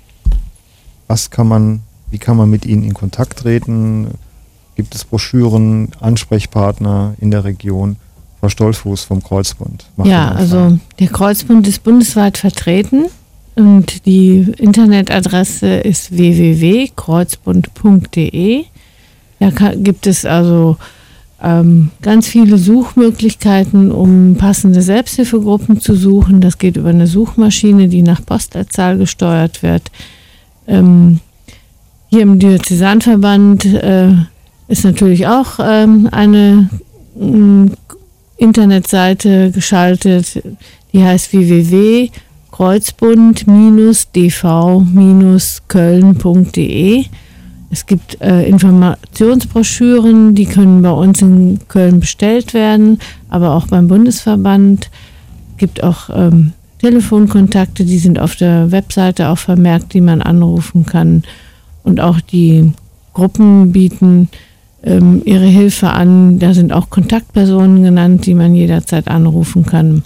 Was kann man, wie kann man mit Ihnen in Kontakt treten? Gibt es Broschüren, Ansprechpartner in der Region? Frau Stolzfuß vom Kreuzbund. Macht Ja, den also Anfang. der Kreuzbund ist bundesweit vertreten und die Internetadresse ist w w w punkt kreuzbund punkt d e. Da kann, gibt es also ähm, ganz viele Suchmöglichkeiten, um passende Selbsthilfegruppen zu suchen. Das geht über eine Suchmaschine, die nach Postleitzahl gesteuert wird. Ähm, hier im Diözesanverband äh, ist natürlich auch ähm, eine ähm, Internetseite geschaltet, die heißt w w w punkt kreuzbund d v köln punkt d e. Es gibt äh, Informationsbroschüren, die können bei uns in Köln bestellt werden, aber auch beim Bundesverband. Es gibt auch ähm, Telefonkontakte, die sind auf der Webseite auch vermerkt, die man anrufen kann. Und auch die Gruppen bieten ähm, ihre Hilfe an. Da sind auch Kontaktpersonen genannt, die man jederzeit anrufen kann.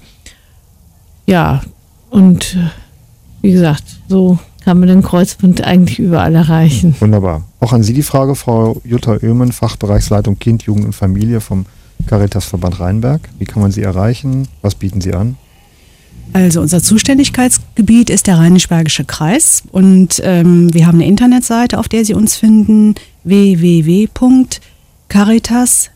Ja, und äh, wie gesagt, so kann man den Kreuzbund eigentlich überall erreichen. Wunderbar. Auch an Sie die Frage, Frau Jutta Oehmen, Fachbereichsleitung Kind, Jugend und Familie vom Caritasverband Rheinberg. Wie kann man Sie erreichen? Was bieten Sie an? Also unser Zuständigkeitsgebiet ist der Rheinisch-Bergische Kreis und ähm, wir haben eine Internetseite, auf der Sie uns finden, w w w punkt caritas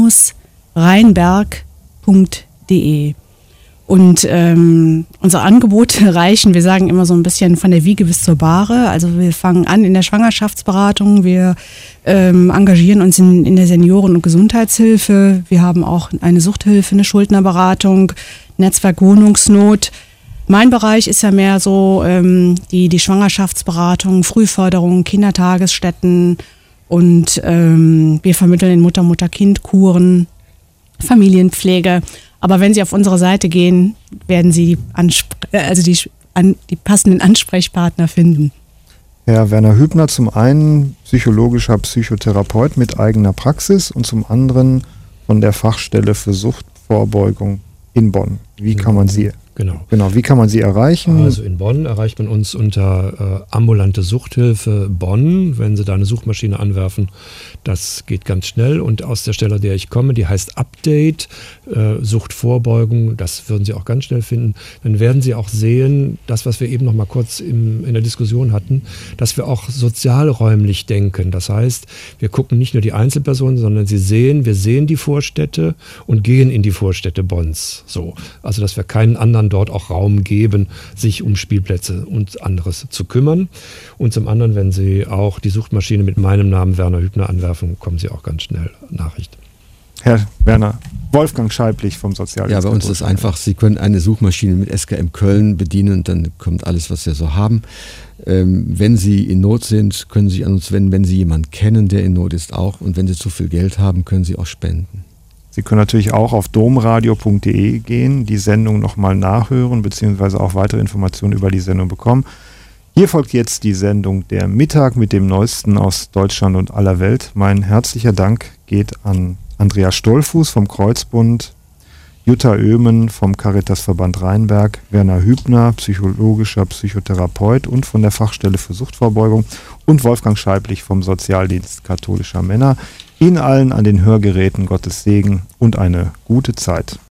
rheinberg punkt d e. Und ähm, unsere Angebote reichen, wir sagen immer so ein bisschen von der Wiege bis zur Bahre. Also wir fangen an in der Schwangerschaftsberatung, wir ähm, engagieren uns in, in der Senioren- und Gesundheitshilfe, wir haben auch eine Suchthilfe, eine Schuldnerberatung, Netzwerk Wohnungsnot. Mein Bereich ist ja mehr so ähm, die, die Schwangerschaftsberatung, Frühförderung, Kindertagesstätten und ähm, wir vermitteln in Mutter-Mutter-Kind-Kuren, Familienpflege. Aber wenn Sie auf unsere Seite gehen, werden Sie die, Anspr- also die, an, die passenden Ansprechpartner finden. Herr Werner Hübner, zum einen psychologischer Psychotherapeut mit eigener Praxis und zum anderen von der Fachstelle für Suchtvorbeugung in Bonn. Wie kann man Sie, Genau. genau, wie kann man Sie erreichen? Also in Bonn erreicht man uns unter äh, ambulante Suchthilfe Bonn. Wenn Sie da eine Suchmaschine anwerfen, das geht ganz schnell. Und aus der Stelle, der ich komme, die heißt Update, äh, Suchtvorbeugung, das würden Sie auch ganz schnell finden. Dann werden Sie auch sehen, das, was wir eben noch mal kurz im, in der Diskussion hatten, dass wir auch sozialräumlich denken. Das heißt, wir gucken nicht nur die Einzelpersonen, sondern Sie sehen, wir sehen die Vorstädte und gehen in die Vorstädte Bonns. So. Also dass wir keinen anderen dort auch Raum geben, sich um Spielplätze und anderes zu kümmern. Und zum anderen, wenn Sie auch die Suchmaschine mit meinem Namen Werner Hübner anwerfen, kommen Sie auch ganz schnell Nachricht. Herr Werner, Wolfgang Scheiblich vom Sozialdienst. Ja, bei uns ist es einfach, Sie können eine Suchmaschine mit S K M Köln bedienen und dann kommt alles, was Sie so haben. Ähm, wenn Sie in Not sind, können Sie sich an uns wenden. Wenn Sie jemanden kennen, der in Not ist, auch. Und wenn Sie zu viel Geld haben, können Sie auch spenden. Sie können natürlich auch auf domradio punkt de gehen, die Sendung nochmal nachhören, beziehungsweise auch weitere Informationen über die Sendung bekommen. Hier folgt jetzt die Sendung Der Mittag mit dem Neuesten aus Deutschland und aller Welt. Mein herzlicher Dank geht an Andrea Stolfuß vom Kreuzbund, Jutta Oehmen vom Caritasverband Rheinberg, Werner Hübner, psychologischer Psychotherapeut und von der Fachstelle für Suchtvorbeugung und Wolfgang Scheiblich vom Sozialdienst katholischer Männer. Ihnen allen an den Hörgeräten Gottes Segen und eine gute Zeit.